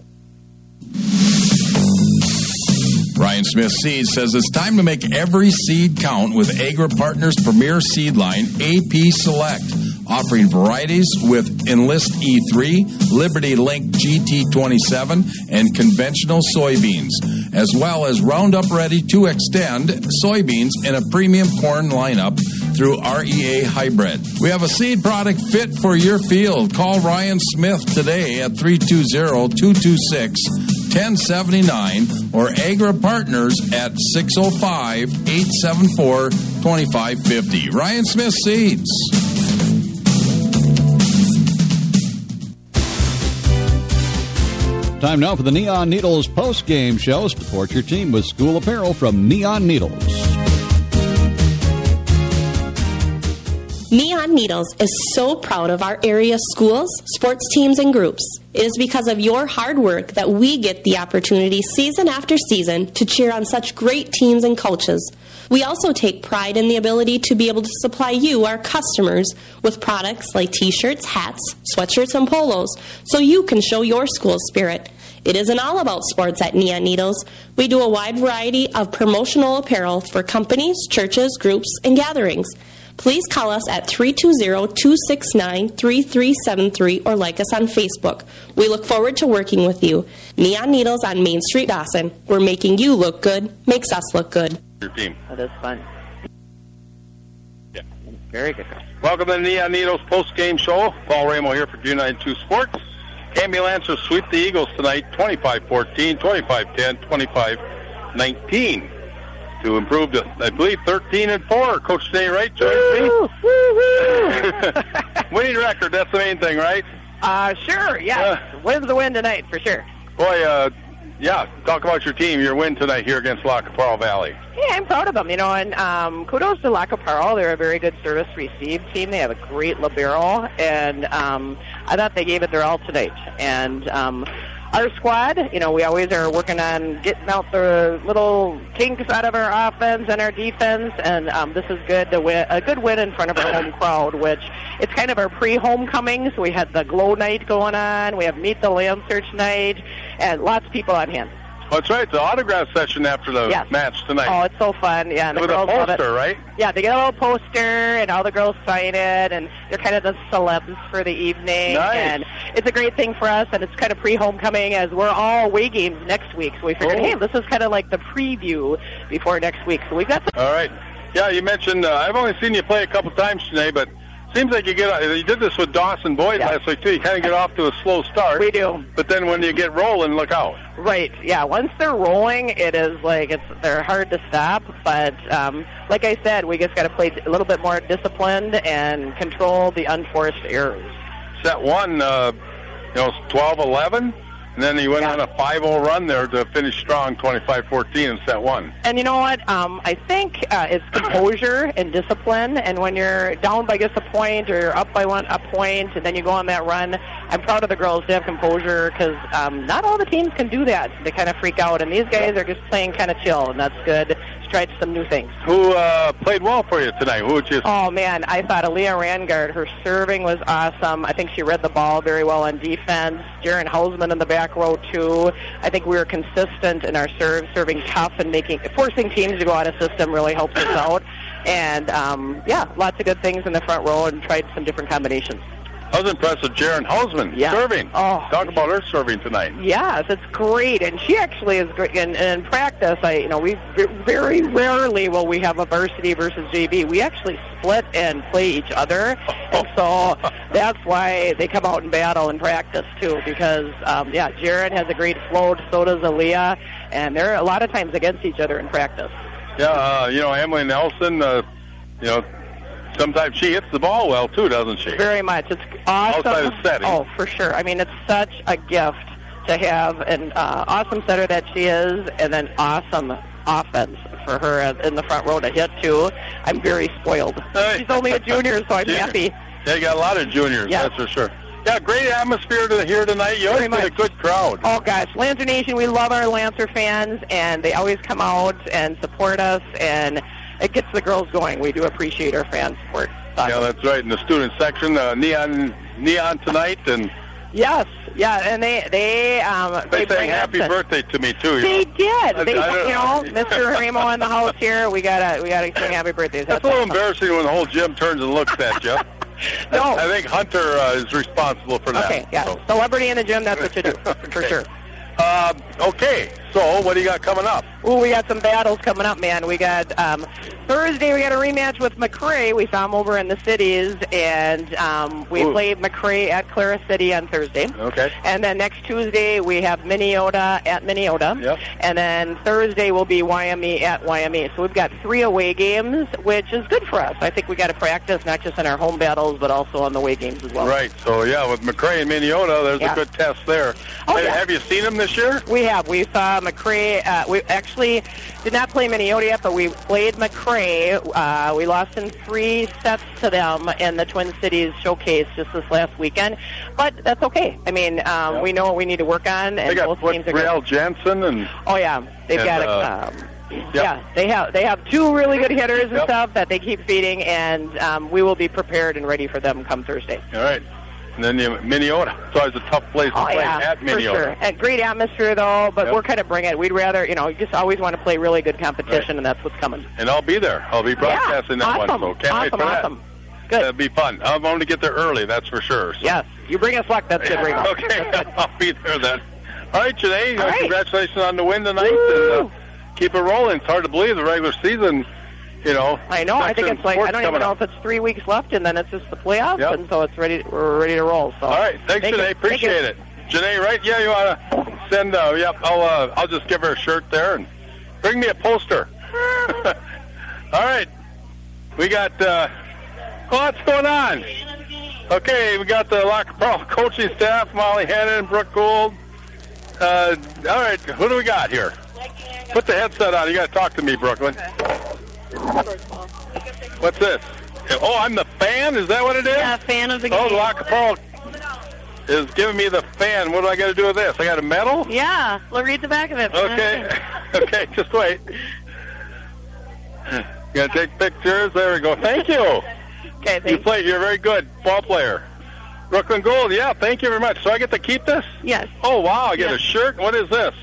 Ryan Smith Seeds says it's time to make every seed count with Agra Partners' premier seed line, AP Select, offering varieties with Enlist E3, Liberty Link GT27, and conventional soybeans, as well as Roundup Ready to Extend soybeans in a premium corn lineup through REA Hybrid. We have a seed product fit for your field. Call Ryan Smith today at 320-226-1079 or Agra Partners at 605-874-2550. Ryan Smith Seeds. Time now for the Neon Needles post-game show. Support your team with school apparel from Neon Needles. Neon Needles is so proud of our area schools, sports teams, and groups. It is because of your hard work that we get the opportunity season after season to cheer on such great teams and coaches. We also take pride in the ability to be able to supply you, our customers, with products like t-shirts, hats, sweatshirts, and polos, so you can show your school spirit. It isn't all about sports at Neon Needles. We do a wide variety of promotional apparel for companies, churches, groups, and gatherings. Please call us at 320-269-3373 or like us on Facebook. We look forward to working with you. Neon Needles on Main Street, Dawson. We're making you look good, makes us look good. Your team. Oh, that's fun. Yeah. Very good. Welcome to the Neon Needles post-game show. Paul Ramo here for Q92 Sports. Canby Lancers sweep the Eagles tonight, 25-14, 25-10, 25-19. To improve to, I believe, 13-4. Coach Danny Wright joins me. Winning record, that's the main thing, right? Sure, yeah. Wins the win tonight, for sure. Boy, Yeah, talk about your team, your win tonight here against La Caparo Valley. Yeah, I'm proud of them, and kudos to La Caparo. They're a very good service receive team. They have a great libero, and I thought they gave it their all tonight. And our squad, we always are working on getting out the little kinks out of our offense and our defense, and this is good to win, a good win in front of our home crowd, which it's kind of our pre-homecoming, so we had the glow night going on, we have Meet the Land Search night, and lots of people on hand. That's right, the autograph session after the match tonight. Oh, it's so fun. Yeah, and with a poster, right? Yeah, they get a little poster, and all the girls sign it, and they're kind of the celebs for the evening. Nice. And it's a great thing for us, and it's kind of pre-homecoming as we're all away games next week. So we figured, hey, this is kind of like the preview before next week. So we've got some... All right. Yeah, you mentioned, I've only seen you play a couple times today, but seems like you did this with Dawson Boyd last week, too. You kind of get off to a slow start. We do. But then when you get rolling, look out. Right, yeah. Once they're rolling, it is they're hard to stop. But like I said, we just got to play a little bit more disciplined and control the unforced errors. Set one, 12-11. And then he went on a 5-0 run there to finish strong, 25-14 in set one. And you know what? I think it's composure and discipline. And when you're down by just a point or you're up by a point, and then you go on that run, I'm proud of the girls to have composure because not all the teams can do that. They kind of freak out. And these guys are just playing kind of chill, and that's good. Tried some new things. Who played well for you tonight? Who would you? Oh man, I thought Aaliyah Rangard, her serving was awesome. I think she read the ball very well on defense. Jaren Hausman in the back row too. I think we were consistent in our serving tough and forcing teams to go out of system really helped us out. And lots of good things in the front row and tried some different combinations. I was impressed with Jaren Hausman serving. Oh, talk about her serving tonight. Yes, it's great, and she actually is great. In practice, we very rarely will we have a varsity versus JV. We actually split and play each other, and so that's why they come out and battle in practice too. Because Jaren has a great float, so does Aaliyah, and they're a lot of times against each other in practice. Yeah, Emily Nelson, sometimes she hits the ball well, too, doesn't she? Very much. It's awesome. Outside of setting. Oh, for sure. I mean, it's such a gift to have an awesome setter that she is and then awesome offense for her in the front row to hit, too. I'm very spoiled. She's only a junior, so I'm happy. Yeah, you got a lot of juniors, that's for sure. Yeah, great atmosphere here tonight. You always get a good crowd. Oh, gosh. Lancer Nation, we love our Lancer fans, and they always come out and support us, and it gets the girls going. We do appreciate our fan support. Yeah, that's right. In the student section, neon tonight, and yes, and they sang happy birthday to me too. They did. Mr. Ramo in the house here. We gotta sing happy birthdays. That's a little embarrassing when the whole gym turns and looks at you. No, I think Hunter is responsible for that. Okay, yeah, so. Celebrity in the gym. That's what you do for sure. Okay, so what do you got coming up? Ooh, we got some battles coming up, man. We got Thursday, we got a rematch with McRae. We saw them over in the cities, and we played McRae at Clara City on Thursday. Okay. And then next Tuesday, we have Minneota at Minneota. Yep. And then Thursday will be Wyoming at Wyoming. So we've got 3 away games, which is good for us. I think we got to practice not just in our home battles, but also on the away games as well. Right. So, with McRae and Minneota, there's a good test there. Oh, Have you seen them this year? We have. We saw McRae. We actually did not play Minneota yet, but we played McRae. We lost in 3 sets to them in the Twin Cities Showcase just this last weekend. But that's okay. I mean, we know what we need to work on. And they got Brielle Jansen and... Oh, yeah. They've got they have 2 really good hitters and stuff that they keep feeding, and we will be prepared and ready for them come Thursday. All right. And then Minneota. It's always a tough place to play at Minneota. For sure. And great atmosphere, though, but we're kind of bring it. We'd rather, you just always want to play really good competition, and that's what's coming. And I'll be there. I'll be broadcasting that one, so can't wait for that. Good. That'll be fun. I'm going to get there early, that's for sure. So. Yes. You bring us luck, that's good, Remo. Okay, I'll be there then. All right, Janae, congratulations on the win tonight. And, keep it rolling. It's hard to believe the regular season... I know. I think it's I don't even know if it's 3 weeks left, and then it's just the playoffs, and so we're ready to roll. So. All right. Thanks, Janae. Appreciate it. Janae, right? Yeah, you want to send, I'll just give her a shirt there, and bring me a poster. All right. We got, what's going on? Okay, we got the La Caparo coaching staff, Molly Hannon, Brooke Gould, All right, who do we got here? Put the headset on. You got to talk to me, Brooklyn. What's this? Oh, I'm the fan? Is that what it is? Yeah, fan of the game. Oh, Lac qui Parle is giving me the fan. What do I got to do with this? I got a medal? Yeah, well, read the back of it. Okay. Okay, just wait. Gonna take pictures. There we go. Thank you. Okay, thanks. You're a very good ball player. Brooklyn Gold, yeah, thank you very much. So I get to keep this? Yes. Oh, wow, I get a shirt. What is this?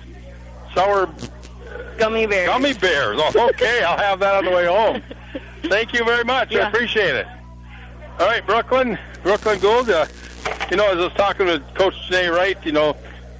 Sour gummy bears. Gummy bears. Oh, okay, I'll have that on the way home. Thank you very much. I appreciate it. All right, Brooklyn Gold. You know, as I was talking to Coach Janae Wright, you know,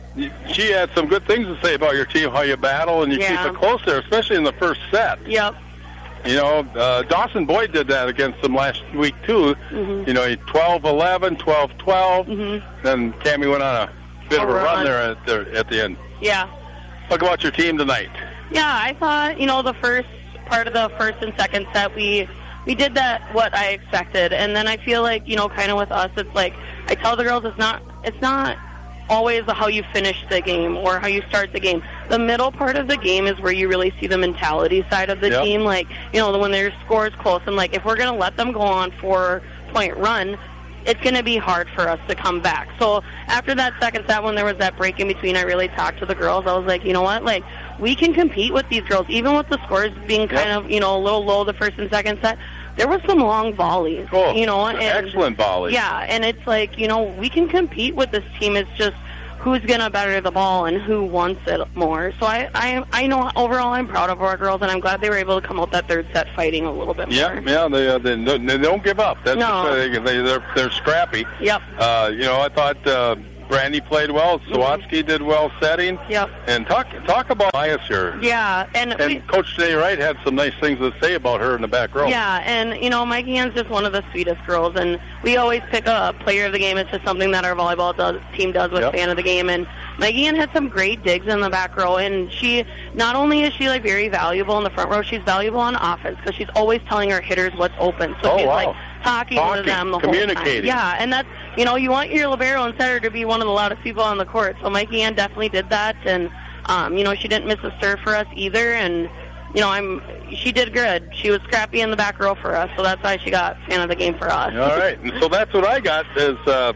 she had some good things to say about your team, how you battle and you keep it close there, especially in the first set. Yep. You know, Dawson Boyd did that against them last week, too. Mm-hmm. You know, 12-11, 12-12. Mm-hmm. Then Cammie went on a bit of a run there at the end. Yeah. Talk about your team tonight. Yeah, I thought, you know, the first part of the first and second set, we did that what I expected. And then I feel like, you know, kind of with us, it's like, I tell the girls it's not always how you finish the game or how you start the game. The middle part of the game is where you really see the mentality side of the team. Like, you know, when their score is close, and like if we're going to let them go on 4-point run, it's going to be hard for us to come back. So after that second set, when there was that break in between, I really talked to the girls. I was like, you know what, like we can compete with these girls, even with the scores being kind of, you know, a little low the first and second set. There was some long volleys, you know. And, excellent volleys. Yeah, and it's like, you know, we can compete with this team. It's just who's going to better the ball and who wants it more. So I know overall I'm proud of our girls, and I'm glad they were able to come out that third set fighting a little bit more. Yeah, they don't give up. That's they're scrappy. Yep. You know, I thought Brandy played well. Sawatsky did well setting. Yep. And talk about Elias here. Yeah. And Coach Janae Wright had some nice things to say about her in the back row. Yeah, and, you know, Mikey Ann's just one of the sweetest girls, and we always pick a player of the game. It's just something that our volleyball team does with fan of the game, and Mikey Ann had some great digs in the back row, and she, not only is she, like, very valuable in the front row, she's valuable on offense, because she's always telling her hitters what's open. So she's, like, talking to them the whole time. Yeah, and that's, you know, you want your libero and setter to be one of the loudest people on the court. So Mikey Ann definitely did that, and you know, she didn't miss a serve for us either, and you know, she did good. She was scrappy in the back row for us, so that's why she got fan of the game for us. All right, and so that's what I got is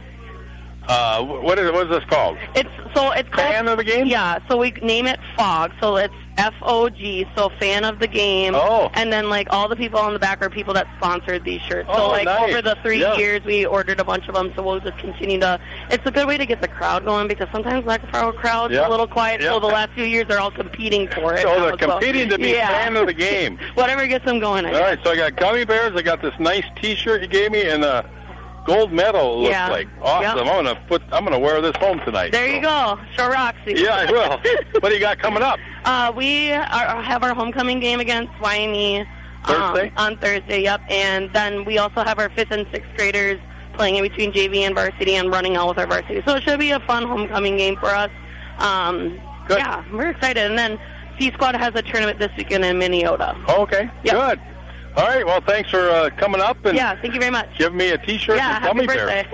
what is this called? It's called fan of the game. Yeah, so we name it FOG. So it's FOG, so fan of the game. Oh. And then like all the people on the back are people that sponsored these shirts. So like nice. over the 3 years we ordered a bunch of them, so we'll just continue to. It's a good way to get the crowd going, because sometimes Lac qui Parle crowd's a little quiet. So the last few years they're all competing for it. So they're competing to be fan of the game. Whatever gets them going. All right, so I got gummy bears. I got this nice T-shirt you gave me, and a gold medal. Looks like awesome. I'm gonna wear this home tonight. There you go. Show Roxy. Yeah, I will. What do you got coming up? We have our homecoming game against YME on Thursday. Yep, and then we also have our 5th and 6th graders playing in between JV and varsity and running out with our varsity. So it should be a fun homecoming game for us. Good. Yeah, we're excited. And then C Squad has a tournament this weekend in Minneota. Okay. Yep. Good. All right, well, thanks for coming up. And thank you very much. Giving me a T-shirt and gummy bear.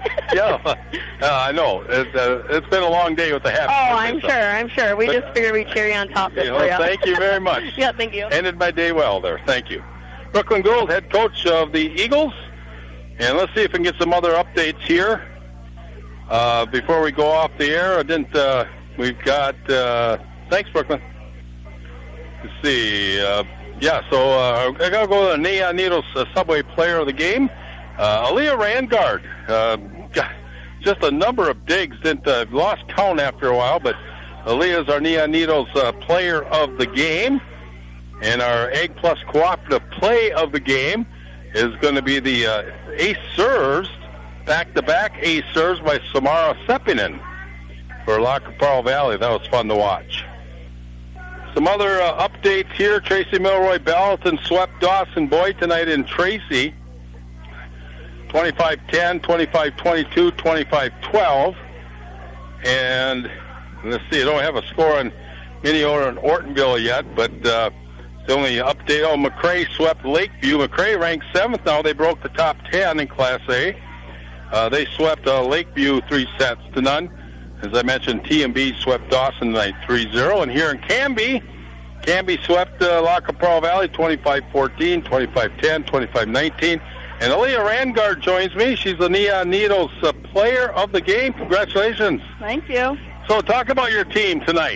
I know. It's been a long day with the happy birthday. I'm sure. We just figured we'd cherry on top this for you. Thank you very much. Yeah, thank you. Ended my day well there. Thank you. Brooklyn Gold, head coach of the Eagles. And let's see if we can get some other updates here. Before we go off the air, we've got, thanks, Brooklyn. Let's see, so I got to go to the Neon Needles Subway Player of the Game. Aaliyah Rangard, just a number of digs. Lost count after a while, but Aaliyah's our Neon Needles Player of the Game. And our Ag Plus Cooperative Play of the Game is going to be the ace serves, back-to-back ace serves by Samara Sepinen for Lac qui Parle Valley. That was fun to watch. Some other updates here. Tracy Milroy Bellton swept Dawson Boyd tonight in Tracy. 25-10, 25-22, 25-12. And let's see, I don't have a score on Minneota and Ortonville yet, but the only update, McRae swept Lakeview. McRae ranked 7th now. They broke the top 10 in Class A. They swept Lakeview 3-0. As I mentioned, T&B swept Dawson tonight 3-0. And here in Canby swept La Capral Valley 25-14, 25-10, 25-19. And Aaliyah Rangard joins me. She's the Neon Needles player of the game. Congratulations. Thank you. So talk about your team tonight.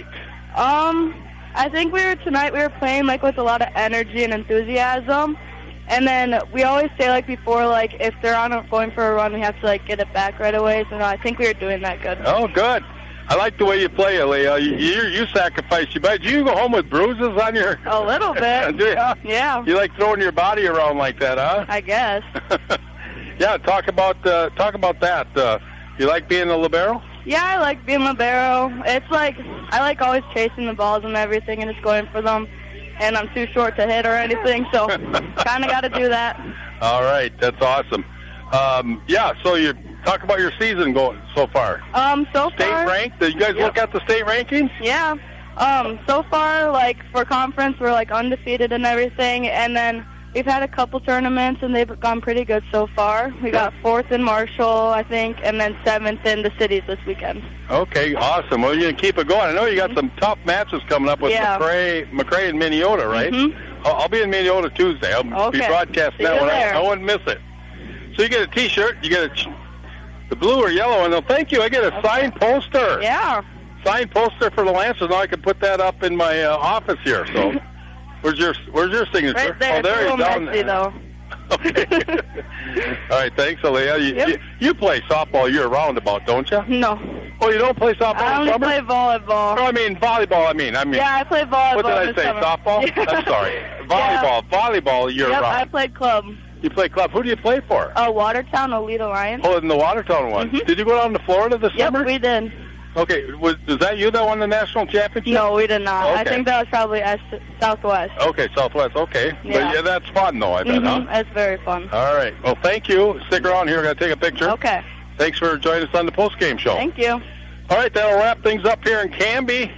I think we were playing like with a lot of energy and enthusiasm. And then we always say like before, like if they're going for a run, we have to like get it back right away. So no, I think we were doing that good. Oh, good. I like the way you play, Aaliyah. You sacrifice your body. Do you go home with bruises on your... A little bit. Do you? Yeah. You like throwing your body around like that, huh? I guess. Yeah, talk about that. You like being a libero? Yeah, I like being libero. It's like, I like always chasing the balls and everything and just going for them. And I'm too short to hit or anything, so kind of got to do that. All right, that's awesome. Yeah, so you talk about your season going so far. State ranked? Did you guys look at the state rankings? Yeah. So far, like for conference, we're like undefeated and everything, and then we've had a couple tournaments and they've gone pretty good so far. We got 4th in Marshall, I think, and then 7th in the cities this weekend. Okay, awesome. Well, you're gonna keep it going. I know you got some tough matches coming up with McRae and Minneota, right? I'll be in Minneota Tuesday. I'll be broadcasting that one. I wouldn't miss it. So you get a T-shirt, you get the blue or yellow, and thank you. I get a signed poster. Yeah. Signed poster for the Lancers. Now I can put that up in my office here. So, where's your signature? Right there. Oh, there it's you down messy, though. Okay. All right. Thanks, Aaliyah. You play softball year-round, don't you? No. Oh, you don't play softball? I only play volleyball. Oh, I mean volleyball. I mean. Yeah, I play volleyball. What did I say? Softball? Yeah. I'm sorry. Volleyball. Yeah. Volleyball year-round. Yep, I played club. You play club. Who do you play for? Watertown, Elite Alliance. Oh, in the Watertown one. Did you go down to Florida this summer? Yep, we did. Okay, was that you that won the national championship? No, we did not. Okay. I think that was probably Southwest. Okay, Southwest. Okay, yeah. But that's fun though. I bet, huh? That's very fun. All right. Well, thank you. Stick around here. We're gonna take a picture. Okay. Thanks for joining us on the post-game show. Thank you. All right, that'll wrap things up here in Canby.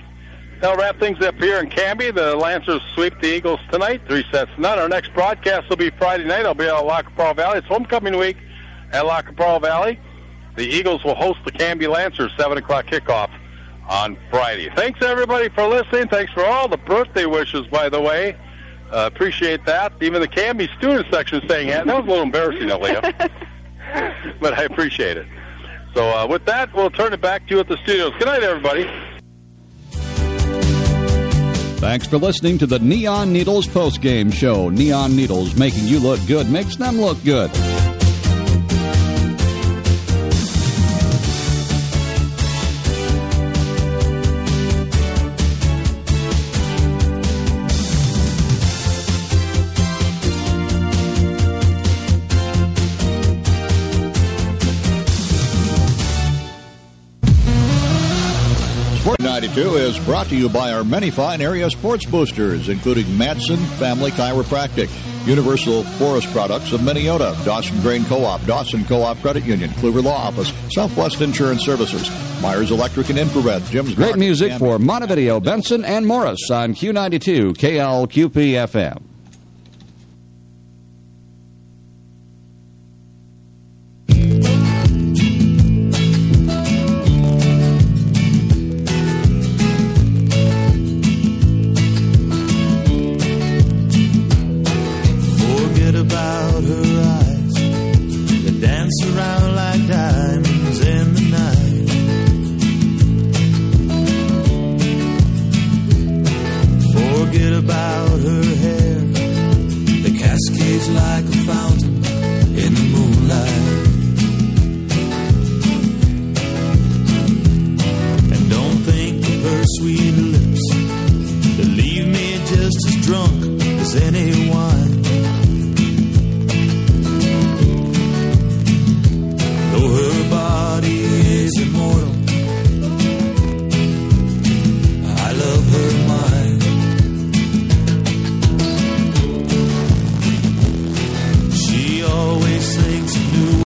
The Lancers sweep the Eagles tonight, 3-0. Our next broadcast will be Friday night. I'll be at La Capral Valley. It's homecoming week at La Capral Valley. The Eagles will host the Canby Lancers, 7 o'clock kickoff on Friday. Thanks, everybody, for listening. Thanks for all the birthday wishes, by the way. Appreciate that. Even the Canby student section saying that. That was a little embarrassing, Aaliyah. But I appreciate it. So with that, we'll turn it back to you at the studios. Good night, everybody. Thanks for listening to the Neon Needles postgame show. Neon Needles, making you look good makes them look good. Sport 92 is brought to you by our many fine area sports boosters, including Madsen Family Chiropractic, Universal Forest Products of Minneota, Dawson Grain Co-op, Dawson Co-op Credit Union, Kluver Law Office, Southwest Insurance Services, Myers Electric and Infrared, Jim's Great music for Montevideo, Benson, and Morris on Q92 KLQP FM. Like a fountain in the moonlight. And don't think of her sweet lips that leave me just as drunk as any wine.